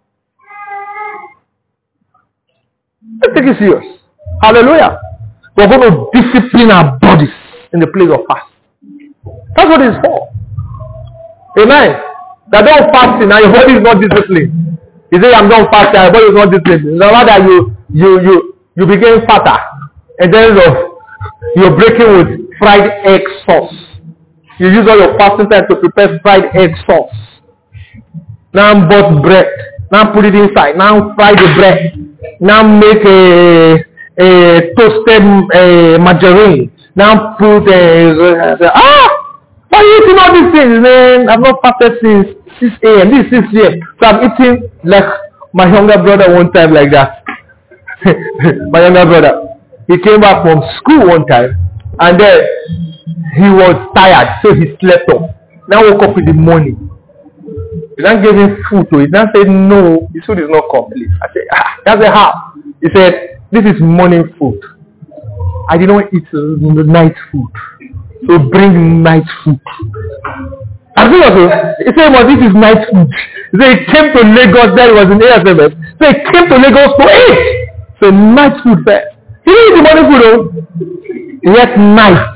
Let's take it serious. Hallelujah. We are going to discipline our bodies in the place of fast. That's what it's for. Amen. That don't fasting and your body is not disciplined. You say I'm not fasting, your body is not disciplined. No matter you you you you became fatter. And then you're breaking with fried egg sauce. You use all your fasting time to prepare fried egg sauce. Now bought bread. Now put it inside. Now fry the bread. Now make a, a toasted uh, margarine. Now put a, uh, ah! Why are you eating all these things, man? I've not fasted since six a.m. This is six p.m. So I'm eating like my younger brother one time like that. My younger brother. He came back from school one time and then he was tired, so he slept off. Now woke up in the morning. He then gave him food to eat. Now said, no, the food is not complete. I said, ah, that's a how. He said, this is morning food. I did not eat uh, night food. So bring night food. I think also, he said, well, this is night food. He said, he came to Lagos, then he was in A S M S. So he came to Lagos to eat. So night food first. He didn't eat the morning food though. Yet night.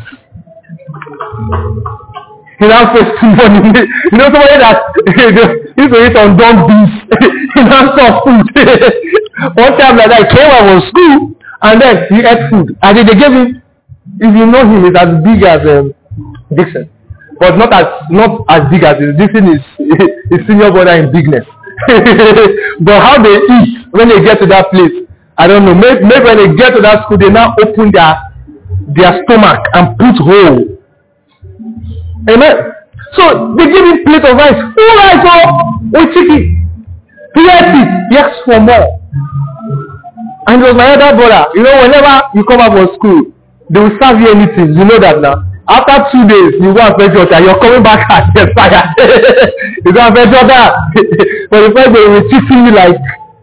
He now says morning. You know somebody that used to eat on dumb beef. He now saw food. One time like that, he came out from school and then he ate food. And then they gave him, if you know him, he's as big as um, Dixon. But not as not as big as his. Dixon is his senior brother in bigness. But how they eat when they get to that place, I don't know. Maybe, maybe when they get to that school, they now open their their stomach and put hole. Amen. So they give him plate of rice, full rice oh, with chicken. He ate it. He asked for more. And it was my other brother. You know, whenever you come out from school, they will serve you anything. You know that now. After two days, you go and fetch water. You're coming back at the fire. You go and fetch water. For the first day, they will treat you like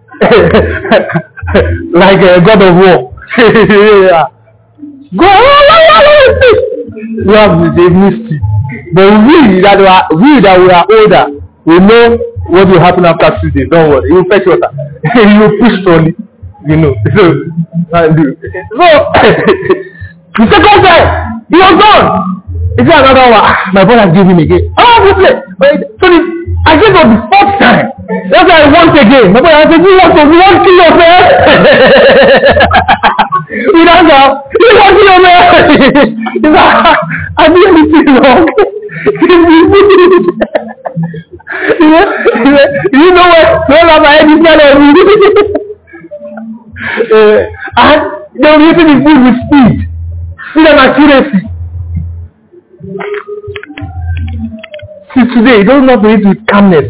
like a god of war. Yeah. Go on, we have they missed it. But we that were we that we are older, we know what will happen after two days. Don't worry, you fetch water. You push slowly, you know. So, and do. So the second time, he was gone. He said another one. Ah, my brother gave him again. Oh, this way. So the, I gave him the fourth time. That's why I want again. My brother said, you want to, you want to kill yourself? You don't know. You want to kill yourself? He's like, I did anything wrong. you, know, you know what? No longer any plan on me. uh, and they were eating the food with speed, speed and accuracy. See, today, you don't have to eat with calmness.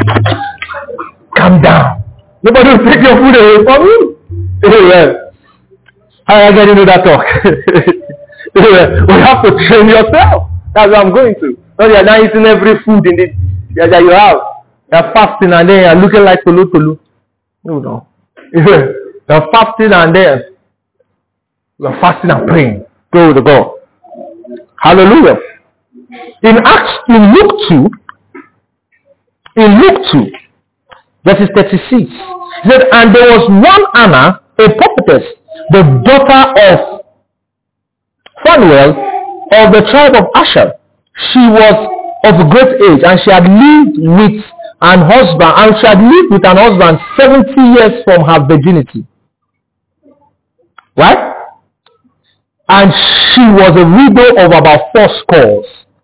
Calm down. Nobody will take your food away from you. Anyway, how are you getting into that talk? Anyway, we have to train yourself. That's what I'm going to. No, you're not eating every food in the yeah, that you have. You're fasting and then you're looking like tolu tolu. No, no. You're fasting and then you're fasting and praying. Go to God. Hallelujah. In Acts, in Luke two, in Luke two, verses thirty-six, it said, and there was one Anna, a prophetess, the daughter of Phanuel of the tribe of Asher. She was of great age, and she had lived with an husband, and she had lived with an husband seventy years from her virginity. Right? And she was a widow of about four scores.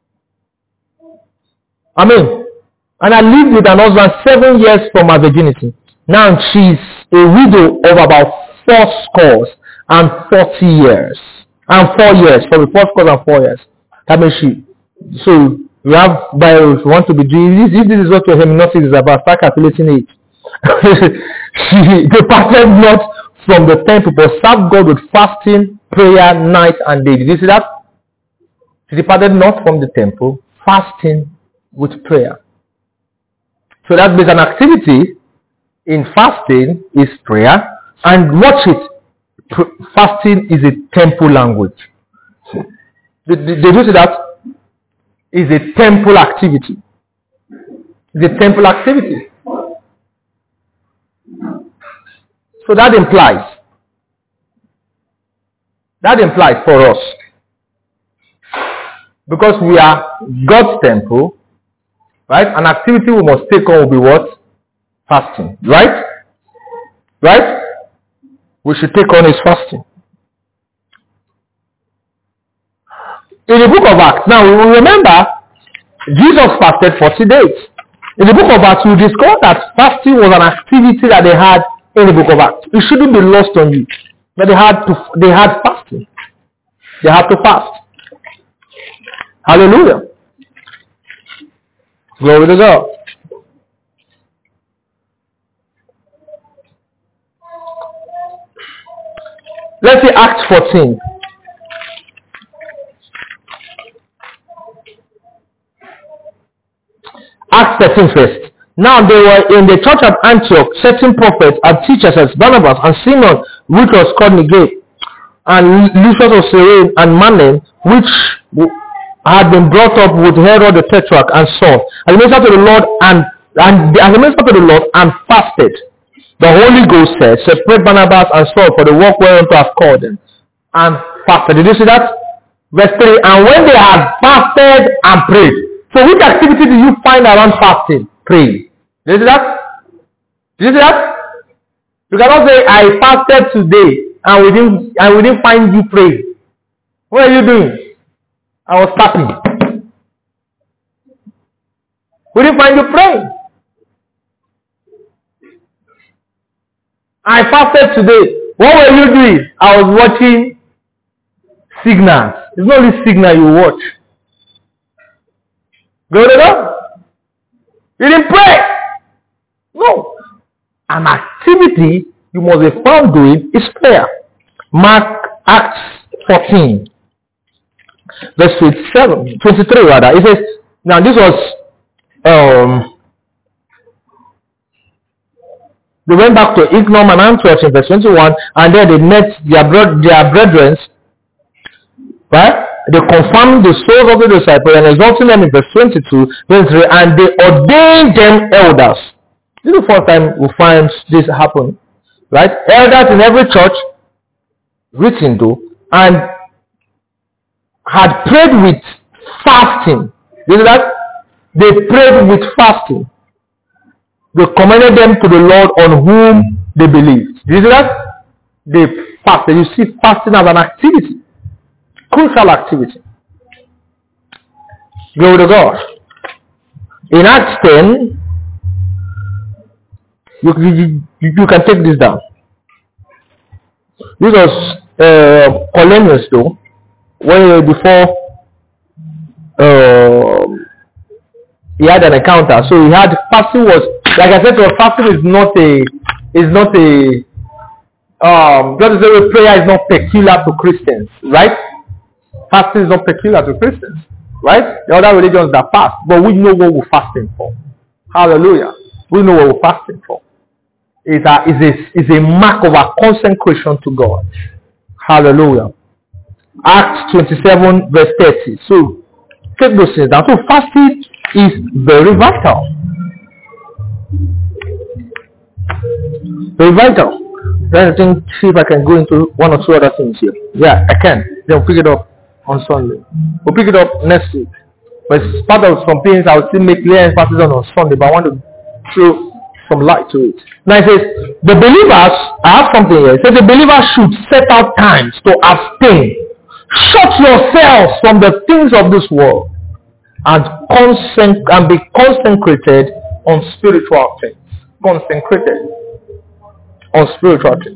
Amen. And I lived with an husband seven years from her virginity. Now she's a widow of about four scores and forty years. And four years. Sorry, four scores and four years. That means she. So you have Bible if you want to be doing this. If this is what your hermeneutics is about, start calculating it. She departed not from the temple, but served God with fasting, prayer, night and day. Did you see that? She departed not from the temple, fasting with prayer. So that means an activity in fasting is prayer, and watch it. Fasting is a temple language. Did, did, did you see that? Is a temple activity. It's a temple activity. So that implies, that implies for us, because we are God's temple, right? An activity we must take on will be what? Fasting. Right? Right? We should take on is fasting. In the book of Acts, now we will remember, Jesus fasted forty days. In the book of Acts, we discover that fasting was an activity that they had in the book of Acts. It shouldn't be lost on you. But they had to, they had fasting. They had to fast. Hallelujah. Glory to God. Let's see Acts fourteen. Acts thirteen first. Now they were in the church at Antioch, certain prophets and teachers as Barnabas and Simon, which was called Niger, and Lucius of Cyrene and Manaen, which had been brought up with Herod the Tetrarch and Saul. And they ministered to the Lord and and they ministered to the Lord and fasted. The Holy Ghost said, separate Barnabas and Saul for the work whereunto I have called them. And fasted. Did you see that? Verse three. And when they had fasted and prayed. So which activity do you find around fasting? Praying. Did you see that? Did you see that? You cannot say, I fasted today and we didn't, and we didn't find you praying. What are you doing? I was tapping. We didn't find you praying. I fasted today. What were you doing? I was watching signals. It's not only signal you watch. Go to God. You didn't pray. No. An activity you must be found doing is prayer. Mark Acts fourteen. Verse twenty-seven, twenty-three rather. It says, now this was, um, they went back to Iconium and Antioch in verse twenty-one, and then they met their, bro- their brethren, right? They confirmed the souls of the disciples and exalting them in verse twenty-two, twenty-three, and they ordained them elders. This is the first time we find this happen, right? Elders in every church, written though, and had prayed with fasting. You know that? They prayed with fasting. They commended them to the Lord on whom they believed. You see that? They fasted. You see fasting as an activity. Crucial activity. Glory to God. In Acts ten, you, you, you can take this down. This was uh, Cornelius though, when before uh, he had an encounter. So he had fasting was, like I said, so fasting is not a is not a um just as a prayer is not peculiar to Christians, right? Fasting is not peculiar to Christians, right? The other religions that fast, but we know what we're fasting for. Hallelujah. We know what we're fasting for. It's a, it's a, it's a mark of our consecration to God. Hallelujah. Acts twenty-seven verse thirty. So, take those things down. So, fasting is very vital. Very vital. Then I think, see if I can go into one or two other things here. Yeah, I can. Then we'll pick it up on Sunday. We'll pick it up next week. But it's part of some things I will still make clear emphasis on on Sunday, but I want to throw some light to it. Now it says, the believers, I have something here. It says the believers should set out times to abstain. Shut yourselves from the things of this world and, concent- and be consecrated on spiritual things. Consecrated on spiritual things.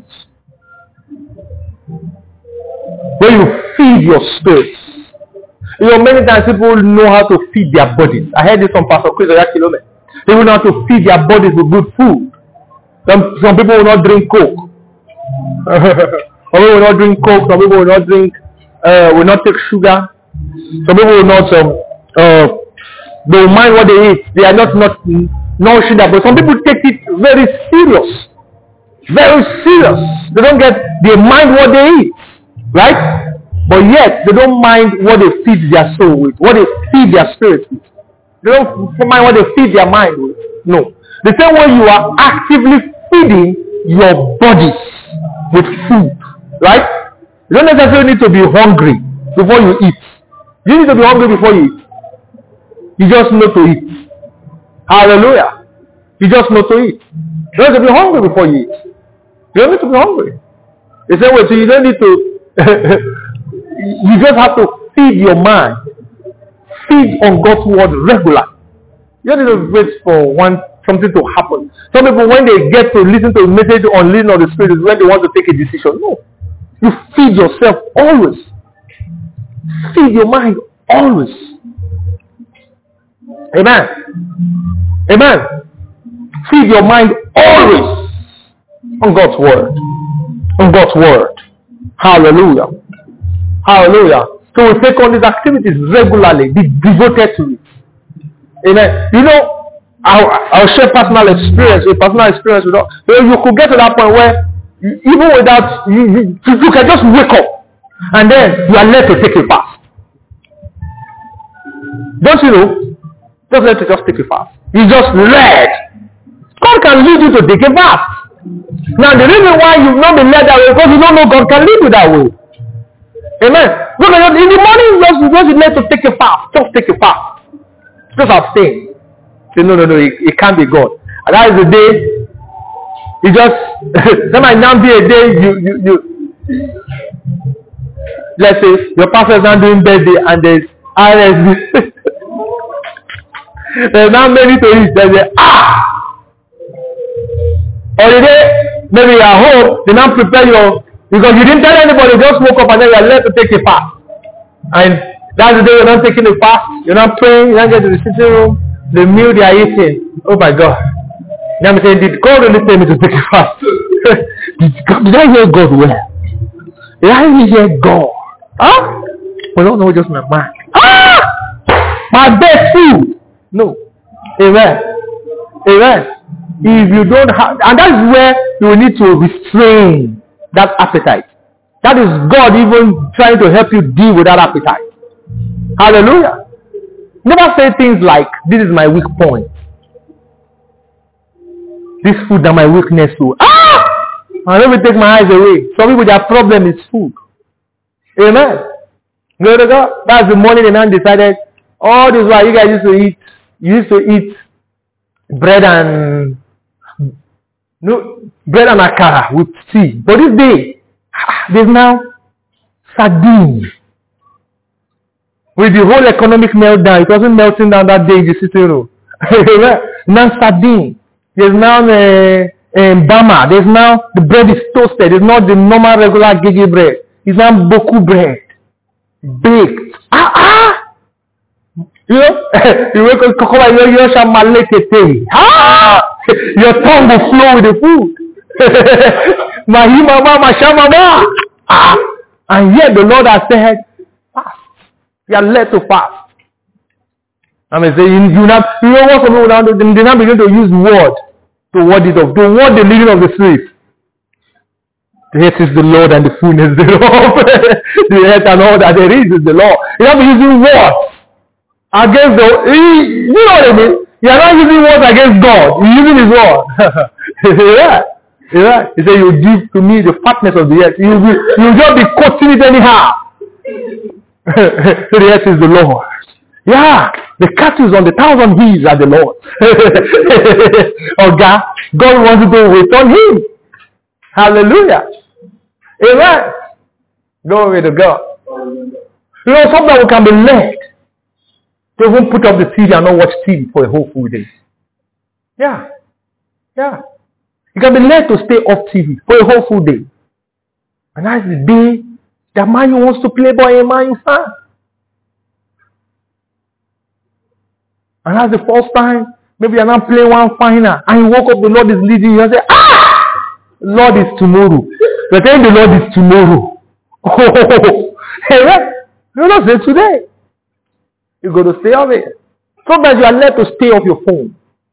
Where you feed your spirits. You know, many times people know how to feed their bodies. I heard this from Pastor Chris Oyakilome. They will know how to feed their bodies with good food. Some, some people will not drink Coke. Some people will not drink Coke. Some people will not drink, uh, will not take sugar. Some people will not, um, uh, they will mind what they eat. They are not, not nourishing that. But some people take it very serious. Very serious. They don't get, they mind what they eat. Right? But yet, they don't mind what they feed their soul with. What they feed their spirit with. They don't mind what they feed their mind with. No. The same way you are actively feeding your bodies with food. Right? You don't necessarily need to be hungry before you eat. You need to be hungry before you eat. You just know to eat. Hallelujah. You just know to eat. You don't need to be hungry before you eat. You don't need to be hungry. The same way, so you don't need to you just have to feed your mind. Feed on God's word regularly. You don't need to wait for one something to happen. Some people, when they get to listen to a message on leading of the Spirit, is when they want to take a decision. No. You feed yourself always. Feed your mind always. Amen. Amen. Feed your mind always on God's word. On God's word. Hallelujah. Hallelujah. So we take on these activities regularly. Be devoted to it. Amen. You know, I'll, I'll share personal experience with personal experience with all. You know, you could get to that point where you, even without you, you, you can just wake up and then you are led to take a fast. Don't you know? Just led to just take a fast. You just led. God can lead you to take a fast. Now the reason why you've not been led that way because you don't know God can lead you that way. Amen. Look at in the morning, just just led to take a fast. Just take a fast. Just abstain. Say no, no, no. It, it can't be God. And that is the day. You just that might now be a day you you you. Let's say your pastor is now doing birthday and there's R S V. There's now many to eat. There's a ah. Or the day maybe you are home, they now prepare your, because you didn't tell anybody, you just woke up and then you are led to take a fast. And that's the day you're not taking a fast, you're not praying, you don't get to the sitting room, the meal they are eating. Oh my God. Now I'm saying, did God really tell me to take a fast? did, God, did I hear God well? Did I really hear God? Huh? Well, no, no, just my mind. Ah! My best food. No. Amen. Amen. If you don't have, and that's where you will need to restrain that appetite. That is God even trying to help you deal with that appetite. Hallelujah. Never say things like, this is my weak point. This food is my weakness too. Ah! And let me take my eyes away. Some people, their problem is food. Amen. Glory to God. That's the morning the man decided, all this while you guys used to eat, you used to eat bread and no bread and akara with tea. But this day, there's now sardine. With the whole economic meltdown, it wasn't melting down that day in the sitting room. Now sardine. There's now uh, um, bama. There's now the bread is toasted. It's not the normal regular gigi bread. It's now boku bread. Baked. Ah ah! You know, you wake up, Kokoba, you you shall malekete. Ah! Your tongue will flow with the food. Mahima mama shamama. Ah! And yet the Lord has said, fast. You are led to fast. I mean, say you, you not you know what some people now do? They now begin to use word to word it up, to word the leading of the Spirit. The earth is the Lord and the fullness thereof. The earth and all that there is is the Lord. You have to using words against the. You know what I mean? You are not using words against God. You're using His word. Yeah, yeah. He said, "You give to me the fatness of the earth. You will, you will just be quoting it anyhow." So the earth is the Lord. Yeah, the cattle on the thousand hills are the Lord. Oh God, God wants you to wait on Him. Hallelujah. Amen. Glory to God. You know, sometimes we can be led to even put up the T V and not watch T V for a whole full day. Yeah. Yeah. You can be led to stay off T V for a whole full day. And that's the day that man wants to play boy and man fan. And that's the first time maybe you're not playing one final and you woke up, the Lord is leading you and say, ah! Lord is tomorrow. But then the Lord is tomorrow. Oh, hey, you not say today. You got to stay off it. Sometimes you are led to stay off your phone.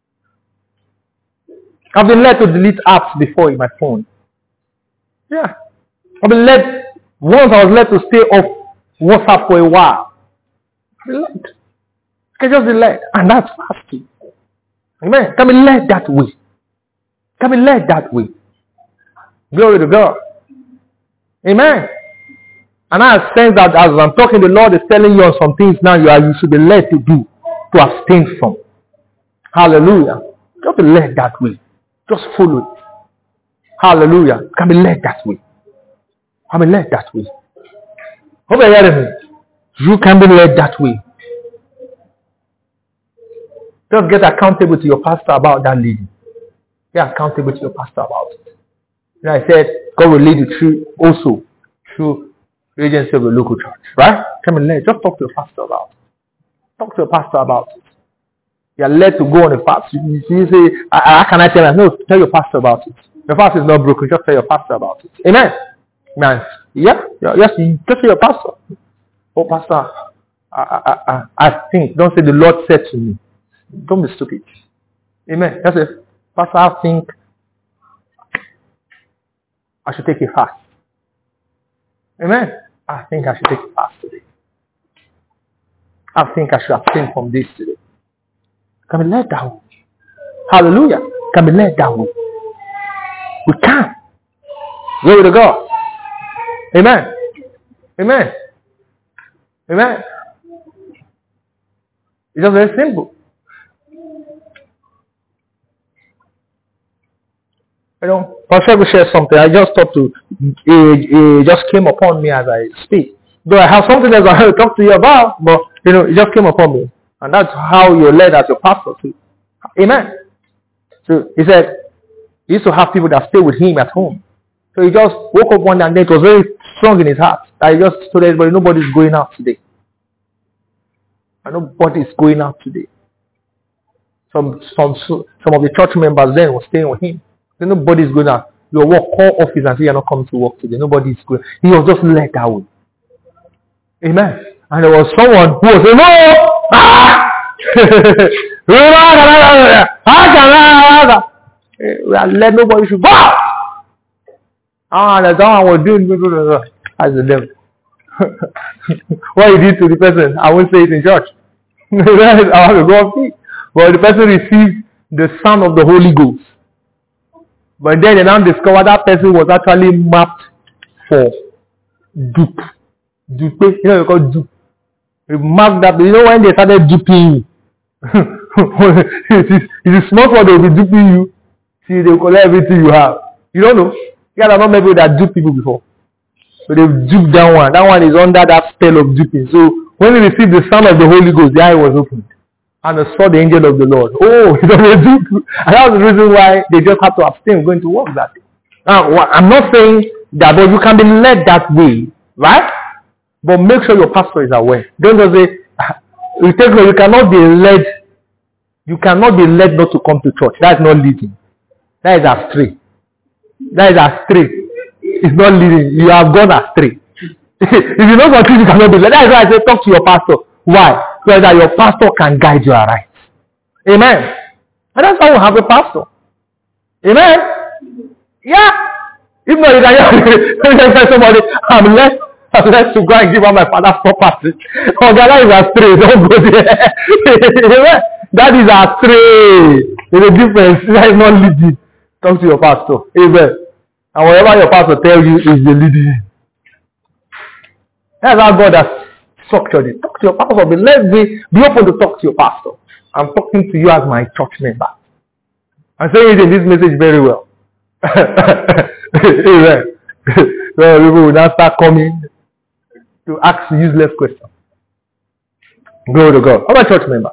I've been led to delete apps before in my phone. Yeah. I've been led, once I was led to stay off WhatsApp for a while. I've been led. I can just be led. And that's fasting. Amen. Can be led that way. Can be led that way. Glory to God. Amen. And I sense that as I'm talking, the Lord is telling you on some things now you are you should be led to do, to abstain from. Hallelujah. Don't be led that way. Just follow it. Hallelujah. Can be led that way. Can be led that way. Hope you hear me. You can be led that way. Just get accountable to your pastor about that leading. Get accountable to your pastor about it. And I said, God will lead you through also through the agency of the local church. Right? Come and lead. Just talk to your pastor about it. Talk to your pastor about it. You are led to go on a fast. You, you say, how can I tell him? No, tell your pastor about it. Your fast is not broken. Just tell your pastor about it. Amen. Man, yeah, yeah, yes, you just tell your pastor. Oh, pastor, I, I, I, I think. Don't say the Lord said to me. Don't be stupid. Amen. That's it. Pastor, I think I should take a fast. Amen. I think I should take a fast today. I think I should abstain from this today. Can be led that way. Hallelujah. Can be led that way. We can. Glory to God. Amen. Amen. Amen. It's just very simple. You know, Pastor will share something. I just talked to, it, it just came upon me as I speak. Though I have something else I have to talk to you about, but, you know, it just came upon me. And that's how you're led as your pastor too. Amen. So he said, he used to have people that stay with him at home. So he just woke up one day and it was very strong in his heart. That he just told everybody, nobody's going out today. And nobody's going out today. Some, some, some of the church members then were staying with him. So nobody's going out. Your work, call office and say you're not coming to work today. Nobody's going. He was just led that way. Amen. And there was someone who was saying, no! Ah! We are led, nobody should go out. Ah, that's how I was doing. As the devil. What he did to the person, I won't say it in church. I have to go and see. But the person received the sound of the Holy Ghost. But then they now discovered that person was actually mapped for dupe. Dupe, you know you call dupe. You marked that, you know when they started duping you. it, is, it is not what they will be duping you. See, they will collect everything you have. You don't know. You guys have not met people that dupe people before. So they've duped that one. That one is under that spell of duping. So when they received the sound of the Holy Ghost, the eye was opened. and they saw the angel of the Lord. Oh, and that was the reason why they just had to abstain going to work that day. Now, I'm not saying that, but you can be led that way, right? But make sure your pastor is aware. Don't just say, you take you cannot be led, you cannot be led not to come to church. That is not leading. That is astray. That is astray. It's not leading. You have gone astray. If you know what you cannot be led. That is why I say talk to your pastor. Why? So that your pastor can guide you aright. Amen. And that's how we have a pastor. Amen. Yeah. If not, you can tell somebody, I'm led, I'm led to go and give out my father's property. Oh, that is astray. Don't go there. Amen. That is astray. There's a difference. That is not leading. Talk to your pastor. Amen. And whatever your pastor tells you is the leading. That's how God has structured it. Talk to your pastor. Be, let's be, be open to talk to your pastor. I'm talking to you as my church member. I'm saying it in this message very well. Amen. So people will now start coming to ask useless questions. Glory to God. How about church member?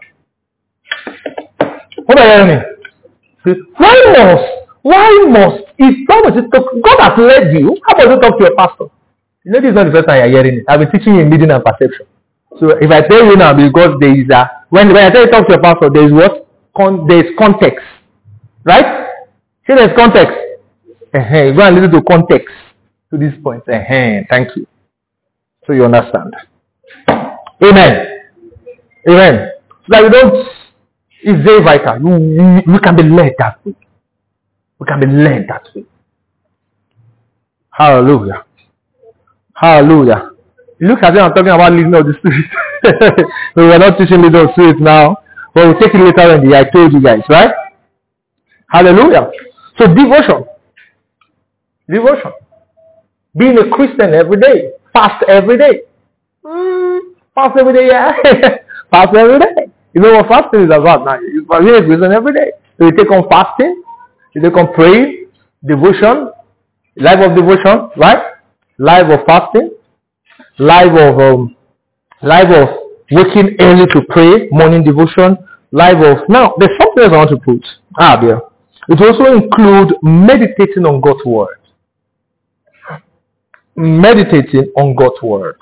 What are you hearing me? Why must, why must, if God was talk, God has led you, how about you talk to your pastor? You know, this is not the first time you're hearing it. I've been teaching you in leading and perception. So if I tell you now, because there is a, when, when I tell you talk to your pastor, there is what? Con, there is context. Right? See, there is context. Uh-huh. You go and listen to context to this point. Uh-huh. Thank you. So you understand. Amen. Amen. So that you don't, it's very vital. You, you, you can be led that way. We can be led that way. Hallelujah. Hallelujah. Look at it, I'm talking about leading of the Spirit. We are not teaching leading of the Spirit now. But we'll take it later on the I told you guys, right? Hallelujah. So devotion. Devotion. Being a Christian every day. Fast every day. Mm, fast every day, yeah. Fast every day. You know what fasting is about now? You're a Christian every day. So you take on fasting. You take on praying. Devotion. Life of devotion, right? Life of fasting. Life of um, life of waking early to pray, morning devotion. Life of now. There's something else I want to put. Ah, there. It also includes meditating on God's word. Meditating on God's word.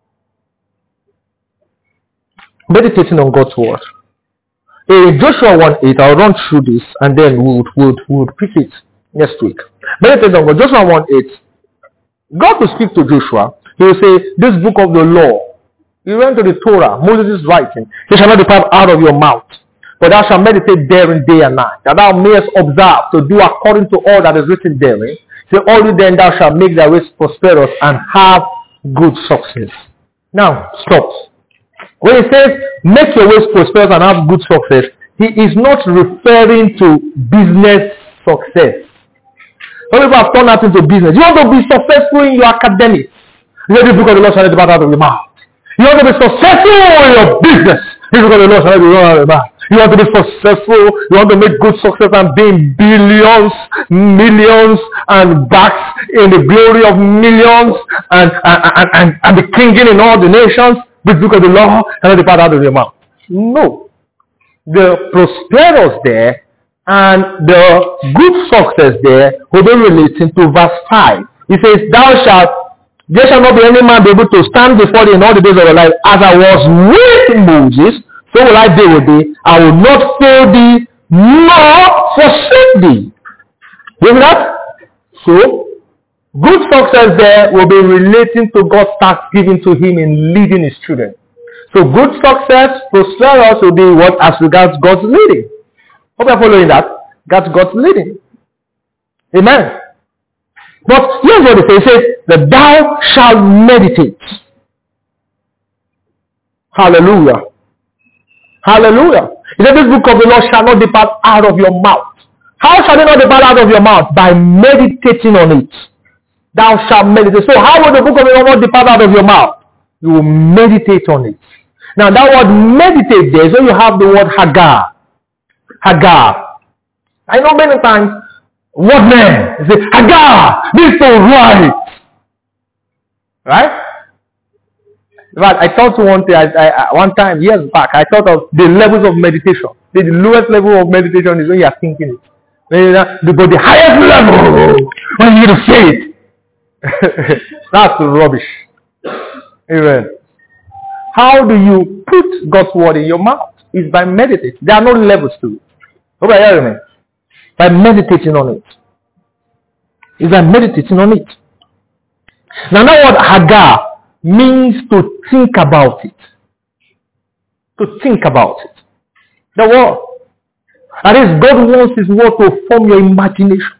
Meditating on God's word. In Joshua one eight, I'll run through this and then we'll, we'll, we'll pick it next week. Meditating on God. Joshua one eight. God will speak to Joshua. He will say, this book of the law. He went to the Torah, Moses' writing. It shall not depart out of your mouth. But thou shalt meditate therein day and night, that thou mayest observe to do according to all that is written therein. Say, only then thou shalt make thy ways prosperous and have good success. Now, stop. When he says, make your ways prosperous and have good success, he is not referring to business success. Some people have turned that into business. You want to be successful in your academics. You know, this book of the Lord shall not depart out of your mouth. You want to be successful in your business. This book of the Lord shall not depart out of your mouth. You want to be successful. You want to make good success and be in billions, millions, and backs in the glory of millions, and and, and, and, and be kinging in all the nations. This book of the Lord shall not depart out of your mouth. No. The prosperous there and the good success there will be relating to verse five. He says, thou shalt, there shall not be any man be able to stand before thee in all the days of your life. As I was with Moses, so will I be with thee. I will not fail thee, nor forsake thee. You hear that? So, good success there will be relating to God's task given to him in leading his children. So good success, prosperous will be what as regards God's leading. Hope you're following that. That's God's leading. Amen. But here's what it says. It says that thou shalt meditate. Hallelujah. Hallelujah. It says this book of the Lord shall not depart out of your mouth. How shall it not depart out of your mouth? By meditating on it. Thou shalt meditate. So how will the book of the Lord not depart out of your mouth? You will meditate on it. Now that word meditate there, so you have the word hagar. Hagar. I know many times, what man? They say, Hagar, this is so right. Right? In fact, I thought one thing, I, I, one time, years back, I thought of the levels of meditation. The lowest level of meditation is when you are thinking it. But the highest level, when you say it, that's rubbish. Amen. How do you put God's word in your mouth? It's by meditating. There are no levels to it. Okay, hear me? By meditating on it. It's by meditating on it. Now, now what Hagar means to think about it. To think about it. The word. That is, God wants His word to form your imagination.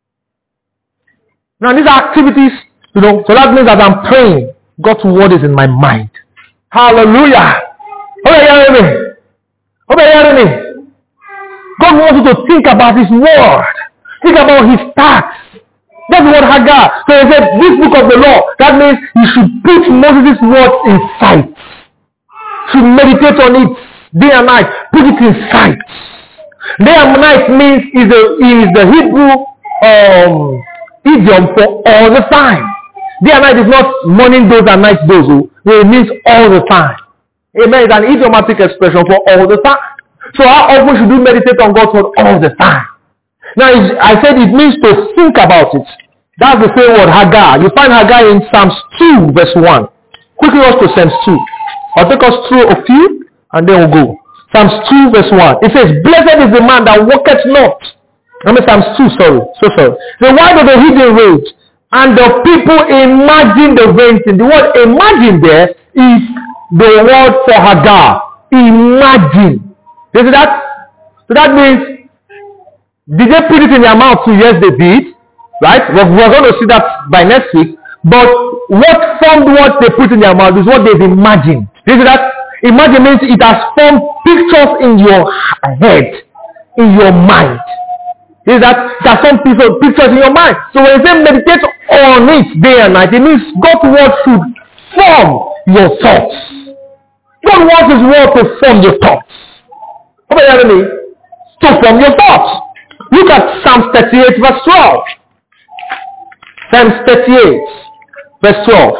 Now these are activities, you know, so that means that I'm praying, God's word is in my mind. Hallelujah. Are you hearing me? Are you hearing me? God wants you to think about His word. Think about His tasks. That's what Hagar. So he said, this book of the law, that means you should put Moses' words in sight. Should meditate on it day and night. Put it in sight. Day and night means is the is the Hebrew um, idiom for all the time. Day and night is not morning dose and night dose. It means all the time. Amen. It's an idiomatic expression for all the time. So how often should we meditate on God's word all the time? Now I said it means to think about it. That's the same word Hagar. You find Hagar in Psalms two verse one. Quickly watch to Psalms two. I'll take us through a few and then we'll go. Psalms two verse one. It says, blessed is the man that walketh not. I mean Psalms two, sorry. So sorry. The why do the hidden rage? And the people imagine the vain thing. The word imagine there is the word for Hagar. Imagine. You see that? So that means, did they put it in their mouth? So yes, they did. Right? We're, we're going to see that by next week. But what formed what they put in their mouth is what they've imagined. You see that? Imagine means it has formed pictures in your head, in your mind. You see that? There are some pictures in your mind. So when you say meditate on it day and night, it means God's word should form your thoughts. God wants His word to form your thoughts. What are you me? To form your thoughts. Look at Psalm thirty-eight verse twelve. Psalm thirty-eight verse twelve.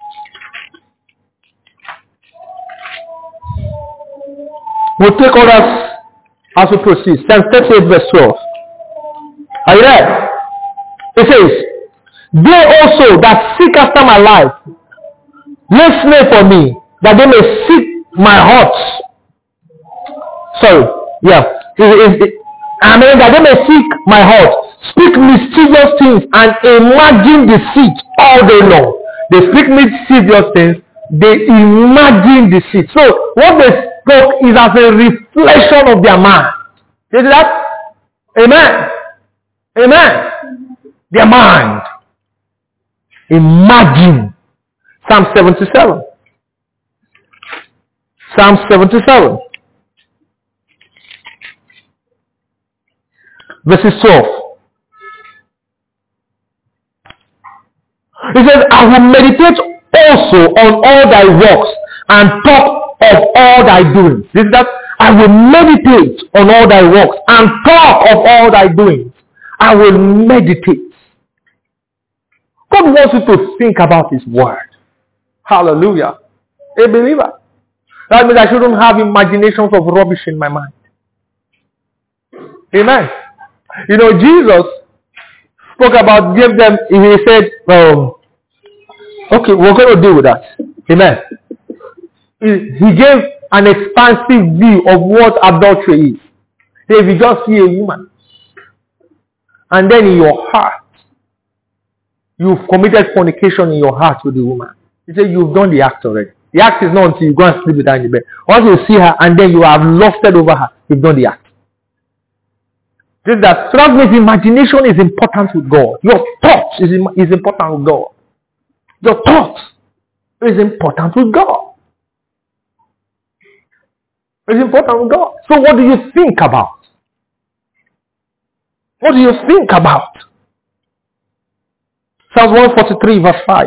We'll take others as we proceed. Psalm thirty-eight verse twelve. Are you there? It says, they also that seek after my life, listen for me, that they may seek my heart. Sorry, yeah. It, it, it, I mean that they may seek my heart, speak mischievous things and imagine deceit all day long. They speak mischievous things, they imagine deceit. So what they spoke is as a reflection of their mind. You see that? Amen. Amen. Their mind. Imagine. Psalm seventy-seven. Psalm seventy-seven. Verses twelve. It says, I will meditate also on all thy works and talk of all thy doings. This is that I will meditate on all thy works and talk of all thy doings. I will meditate. God wants you to think about His word. Hallelujah. A believer. That means I shouldn't have imaginations of rubbish in my mind. Amen. You know, Jesus spoke about, gave them, he said, um, okay, we're going to deal with that. Amen. He, he gave an expansive view of what adultery is. If you just see a woman, and then in your heart, you've committed fornication in your heart with the woman. He said you've done the act already. The act is not until you go and sleep with her in the bed. Once you see her and then you have lusted over her, you've done the act. Just that. So that means imagination is important with God. Your thoughts is, is important with God. Your thoughts is important with God. It's important with God. So what do you think about? What do you think about? Psalms one forty-three verse five.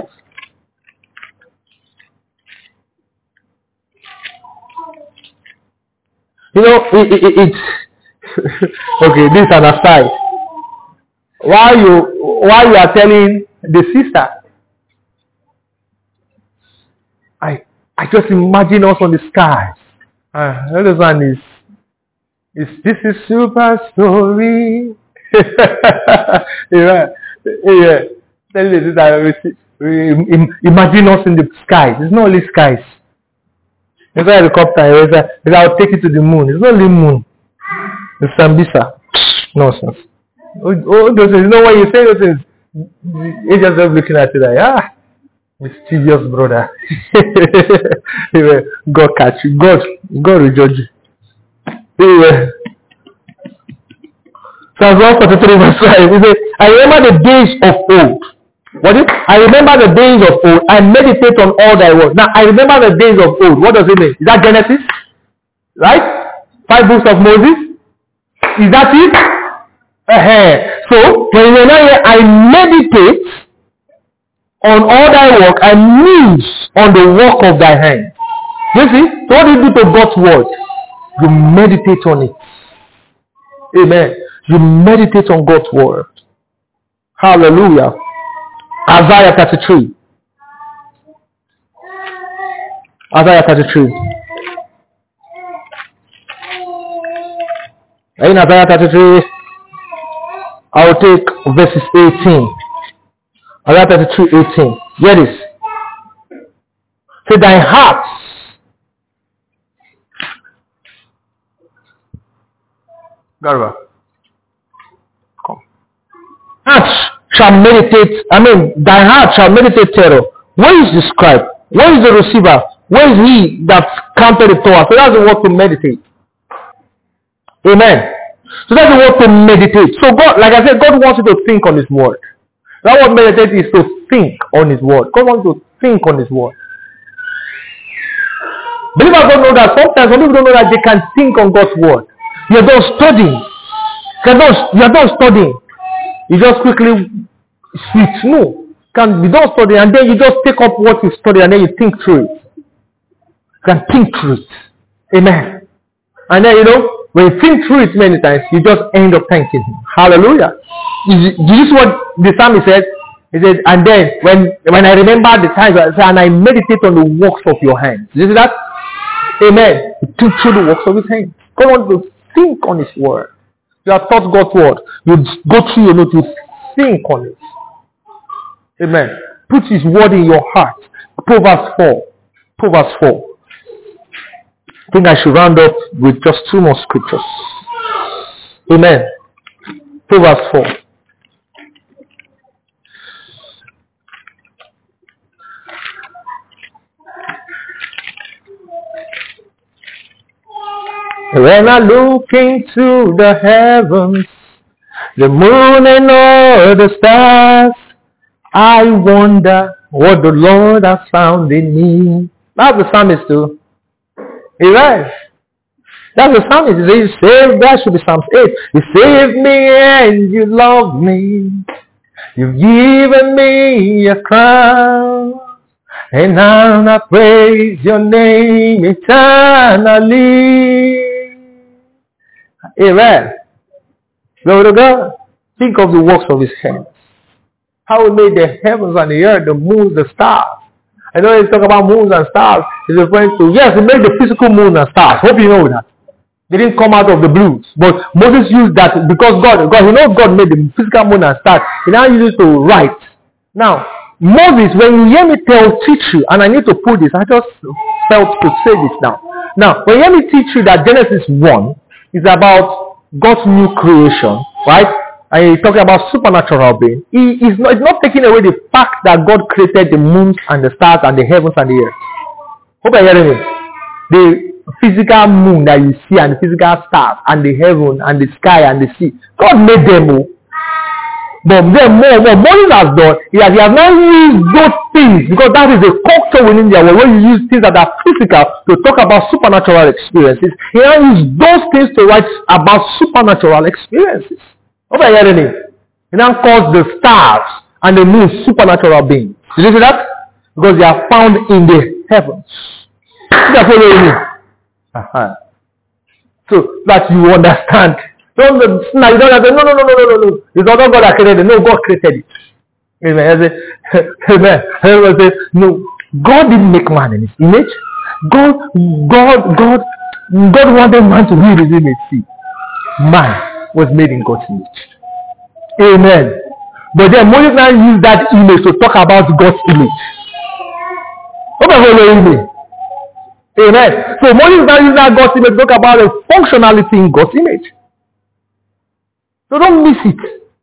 You know, it, it, it, it's okay, this is an aside. While you while you are telling the sister, I I just imagine us on the skies. Uh, the other one is, is this is super story. yeah, yeah. Imagine us in the skies. It's not only skies. It's a helicopter. It's a, it's I'll take it to the moon. It's not only moon. It's Sambisa. Nonsense. Oh, oh, those things. You know when you say those things, you're just looking at it like, ah, mischievous brother. God catch you. God, God will judge you. Anyway. Psalms one forty-three verse five. He says, I remember the days of old. What is? I remember the days of old. I meditate on all thy words. Now, I remember the days of old. What does it mean? Is that Genesis? Right? Five books of Moses? Is that it? Uh-huh. So, when you know here, I meditate on all thy work and muse on the work of thy hand. You see? So what do you do to God's word? You meditate on it. Amen. You meditate on God's word. Hallelujah. Isaiah thirty-three. Isaiah thirty-three. In Isaiah thirty-three, I will take verses eighteen. Isaiah thirty-three, eighteen. Hear this. Say, thy heart Garba. Come. Heart shall meditate, I mean, thy heart shall meditate terror. Where is the scribe? Where is the receiver? Where is he that counted the Torah? So that's the word to meditate. Amen. So that's the word to meditate. So God, like I said, God wants you to think on his word. That word meditate is to think on his word. God wants you to think on his word. Believers don't know that. Sometimes when people don't know that they can think on God's word. You're not studying. You're not, you're not studying. You just quickly switch. No. Can you don't study and then you just take up what you study and then you think through it. You can think through it. Amen. And then you know, when you think through it many times, you just end up thanking him. Hallelujah. Is, do you see what the psalmist said? He said, and then when when I remember the times I said, and I meditate on the works of your hands. Do you see that? Amen. You think through the works of his hands. God wants to think on his word. You have taught God's word. You go through your notes, you think on it. Amen. Put his word in your heart. Proverbs four. Proverbs four. I think I should round up with just two more scriptures. Amen. Proverbs four. When I look into the heavens, the moon and all the stars, I wonder what the Lord has found in me. That's the psalmist too. Amen. That's the psalmist. He says, save, that should be Psalm eight. You saved me and you loved me. You've given me a crown. And now I praise your name eternally. Amen. Glory to God. Think of the works of his hands. How he made the heavens and the earth, the moon, the stars. I know he's talking about moons and stars. He's referring to, yes, he made the physical moon and stars. Hope you know that. They didn't come out of the blues. But Moses used that because God, God, you know God made the physical moon and stars. He now uses it to write. Now, Moses, when you hear me tell, teach you, and I need to put this, I just felt to say this now. Now, when you hear me teach you that Genesis one is about God's new creation, right? And he's talking about supernatural being. He is not, it's not taking away the fact that God created the moons and the stars and the heavens and the earth. Hope you're hearing me. The physical moon that you see and the physical stars and the heaven and the sky and the sea, God made them all. But then more, what Moses has done is that he has not used those things, because that is a culture within their world, where you use things that are physical to talk about supernatural experiences. He has used those things to write about supernatural experiences. What are you hearing? He now calls the stars and the moon supernatural beings. Did you see that? Because they are found in the heavens. That's what you mean. Uh-huh. So that you understand. Don't, no, you don't have to, no, no, no, no, no, no, no. It's not God that created it. No, God created it. Amen. Amen. Everyone says, no, God didn't make man in his image. God, God, God, God wanted man to be in his image. See, man was made in God's image. Amen. But then Moses now used that image to talk about God's image. What am I following me? Amen. So Moses now used that God's image to talk about the functionality in God's image. So don't miss it.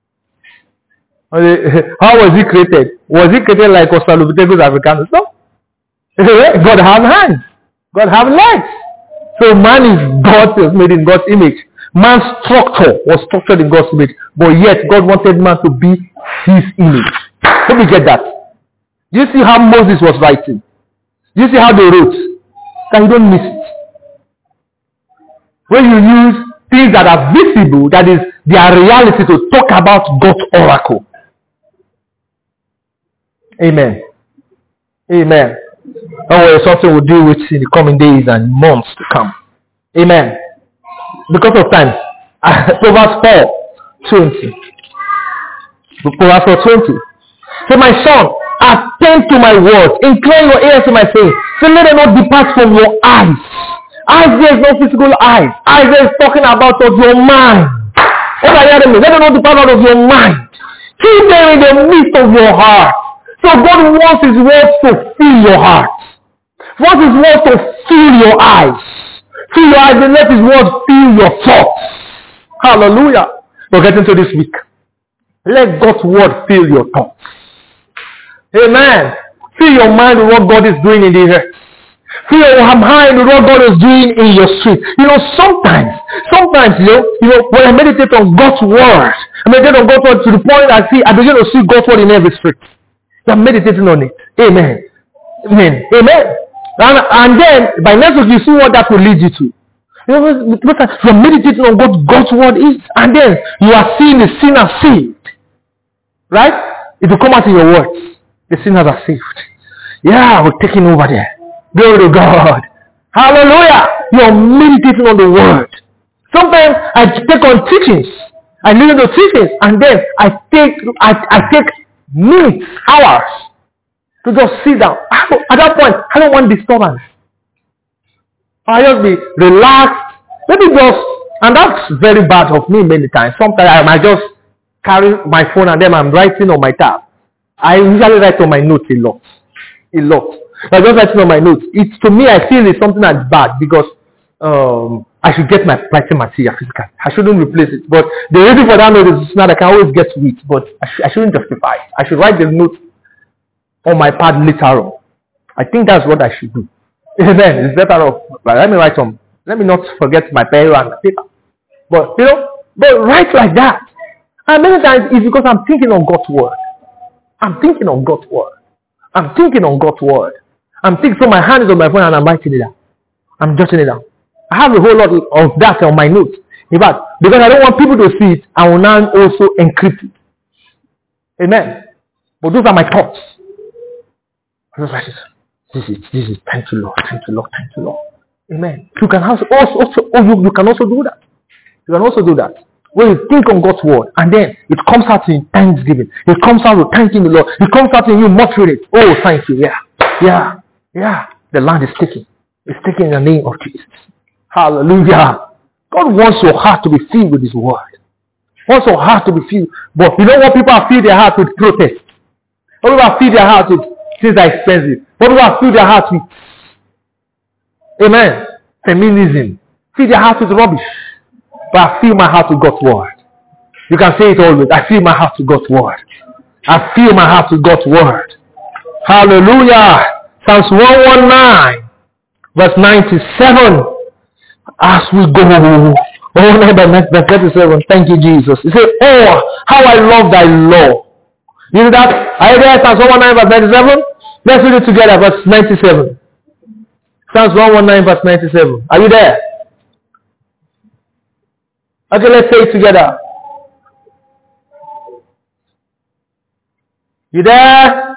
How was he created? Was he created like Australopithecus africanus? No. God have hands. God have legs. So man is God, was made in God's image. Man's structure was structured in God's image. But yet God wanted man to be his image. Let me get that. Do you see how Moses was writing? Do you see how they wrote? That you don't miss it. When you use things that are visible, that is their reality, to talk about God's oracle. Amen. Amen. Oh, it's something we'll deal with in the coming days and months to come. Amen. Because of time. Proverbs four twenty. Proverbs four twenty. So my son, attend to my words. Incline your ears to my saying. So let them not depart from your eyes. Eyes there is no physical eyes. Eyes there is talking about of your mind. What are you hearing me? Let them not depart out of your mind. Keep them in the midst of your heart. So God wants his words to fill your heart. Wants his words to fill your eyes. Fill your eyes and let his words fill your thoughts. Hallelujah. We're getting to this week. Let God's word fill your thoughts. Amen. Fill your mind with what God is doing in the earth. Fill your mind with what God is doing in your street. You know, sometimes, sometimes, you know, you know, when I meditate on God's word, I meditate on God's word to the point I see, I begin to see God's word in every street. I'm meditating on it. Amen. Amen. Amen. And, and then, by next week, you see what that will lead you to. You know, you're meditating on what God's word is, and then you are seeing the sinner saved. Right? It will come out in your words. The sinners are saved. Yeah, we're taking over there. Glory to God. Hallelujah. You're meditating on the word. Sometimes I take on teachings. I listen to teachings, and then I take, I, I take minutes, hours to just sit down. At that point, I don't want disturbance. I just be relaxed. Maybe just, and that's very bad of me many times. Sometimes I might just carry my phone and then I'm writing on my tab. I usually write on my notes a lot. A lot. I just writing on my notes. It's, to me, I feel it's something that's bad because um, I should get my writing material physical. I shouldn't replace it. But the reason for that note is not I can always get to it, but I, sh- I shouldn't justify it. I should write the note on my pad later on. I think that's what I should do. Amen. It's better off. But let me write on. Let me not forget my pen and paper. But you know, but write like that. And many times it's because I'm thinking on God's word. I'm thinking on God's word. I'm thinking on God's word. I'm thinking, so my hand is on my phone and I'm writing it down. I'm jotting it down. I have a whole lot of that on my notes. In fact, because I don't want people to see it, I will now also encrypt it. Amen. But those are my thoughts. I just write it. This is this is thank you, Lord, thank you, Lord, thank you, Lord. Amen. You can also also oh, you, you can also do that. You can also do that. When you think on God's word and then it comes out in thanksgiving. It comes out with thanking the Lord. It comes out in you muttering it. Oh, thank you. Yeah. Yeah. Yeah. The land is taken. It's taken in the name of Jesus. Hallelujah. God wants your heart to be filled with his word. Wants your heart to be filled. But you know what people are filled their heart with? Protest. What people are filled their heart with? Things are expensive. What people are filled their heart with? Amen. Feminism. Fill their heart with rubbish. But I fill my heart with God's word. You can say it always. I fill my heart with God's word. I fill my heart with God's word. Hallelujah. Psalms one nineteen, verse ninety-seven. As we go. Oh, verse thirty-seven. Thank you, Jesus. He said, oh, how I love thy law. You know that? Are you there? Psalms one nineteen, verse ninety-seven. Let's read it together, verse ninety-seven. Psalms one nineteen, verse ninety-seven. Are you there? Okay, let's say it together. You there?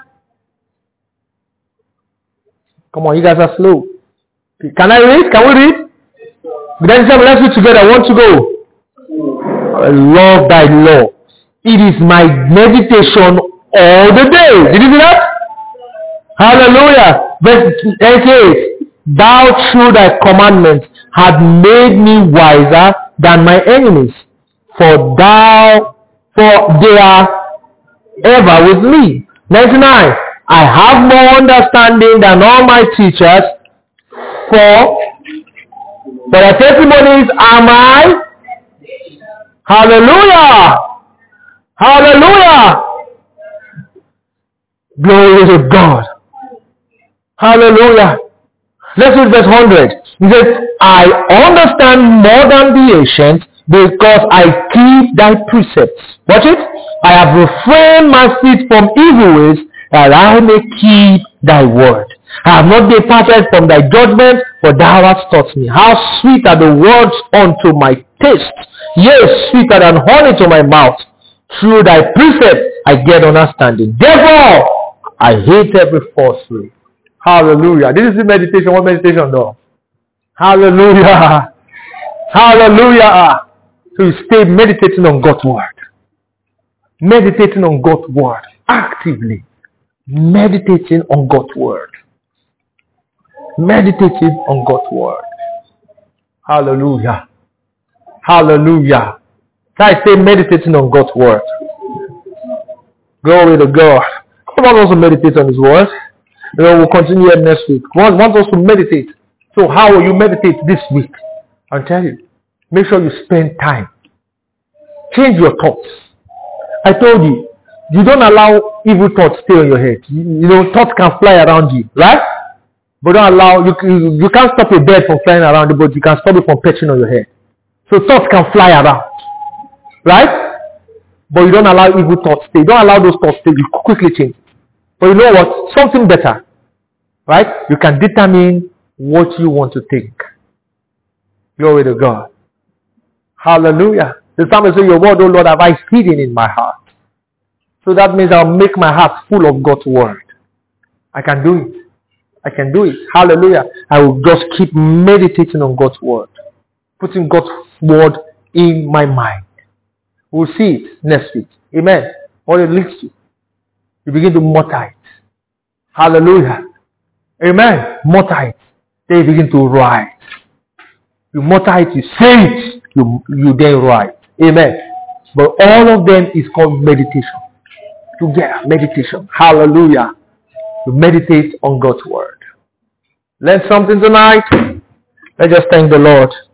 Come on, you guys are slow. Can I read? Can we read? ninety-seven, let's read together. One to go. I love thy law. It is my meditation all the day. Did you see that? Hallelujah. Verse eighty-eight. Thou through thy commandments hast made me wiser than my enemies, for thou, for they are ever with me. ninety-nine. I have more understanding than all my teachers, for for the testimonies are my hallelujah. Hallelujah. Glory to God. Hallelujah. Let's read verse one hundred. He says, I understand more than the ancients because I keep thy precepts. Watch it. I have refrained my feet from evil ways that I may keep thy word. I have not departed from thy judgment, for thou hast taught me. How sweet are the words unto my taste, yea, sweeter than honey to my mouth. Through thy precepts I get understanding. Therefore, I hate every falsehood. Hallelujah. This is the meditation. What meditation though? Hallelujah. Hallelujah. So you stay meditating on God's word. Meditating on God's word. Actively. Meditating on God's word. Meditating on God's word. Hallelujah. Hallelujah. I say meditating on God's word. Glory to God. Come on, also meditate on his word. You know, we'll continue here next week. God wants us to meditate. So how will you meditate this week? I'll tell you. Make sure you spend time. Change your thoughts. I told you, you don't allow evil thoughts stay on your head. You, you know, thoughts can fly around you, right? But don't allow, you, you, you can't stop a bird from flying around you, but you can stop it from perching on your head. So thoughts can fly around, right? But you don't allow evil thoughts stay. Don't allow those thoughts stay. You quickly change. But you know what? Something better, right? You can determine what you want to think. Glory to God. Hallelujah. The psalmist says, your word, O Lord, have I hidden in my heart. So that means I'll make my heart full of God's word. I can do it. I can do it. Hallelujah. I will just keep meditating on God's word. Putting God's word in my mind. We'll see it next week. Amen. What it leads to. You begin to mutter it. Hallelujah. Amen. Mutter it. Then you begin to write. You mutter it, you say it, you, you then write. Amen. But all of them is called meditation. Together, meditation. Hallelujah. To meditate on God's word. Learn something tonight. Let's just thank the Lord.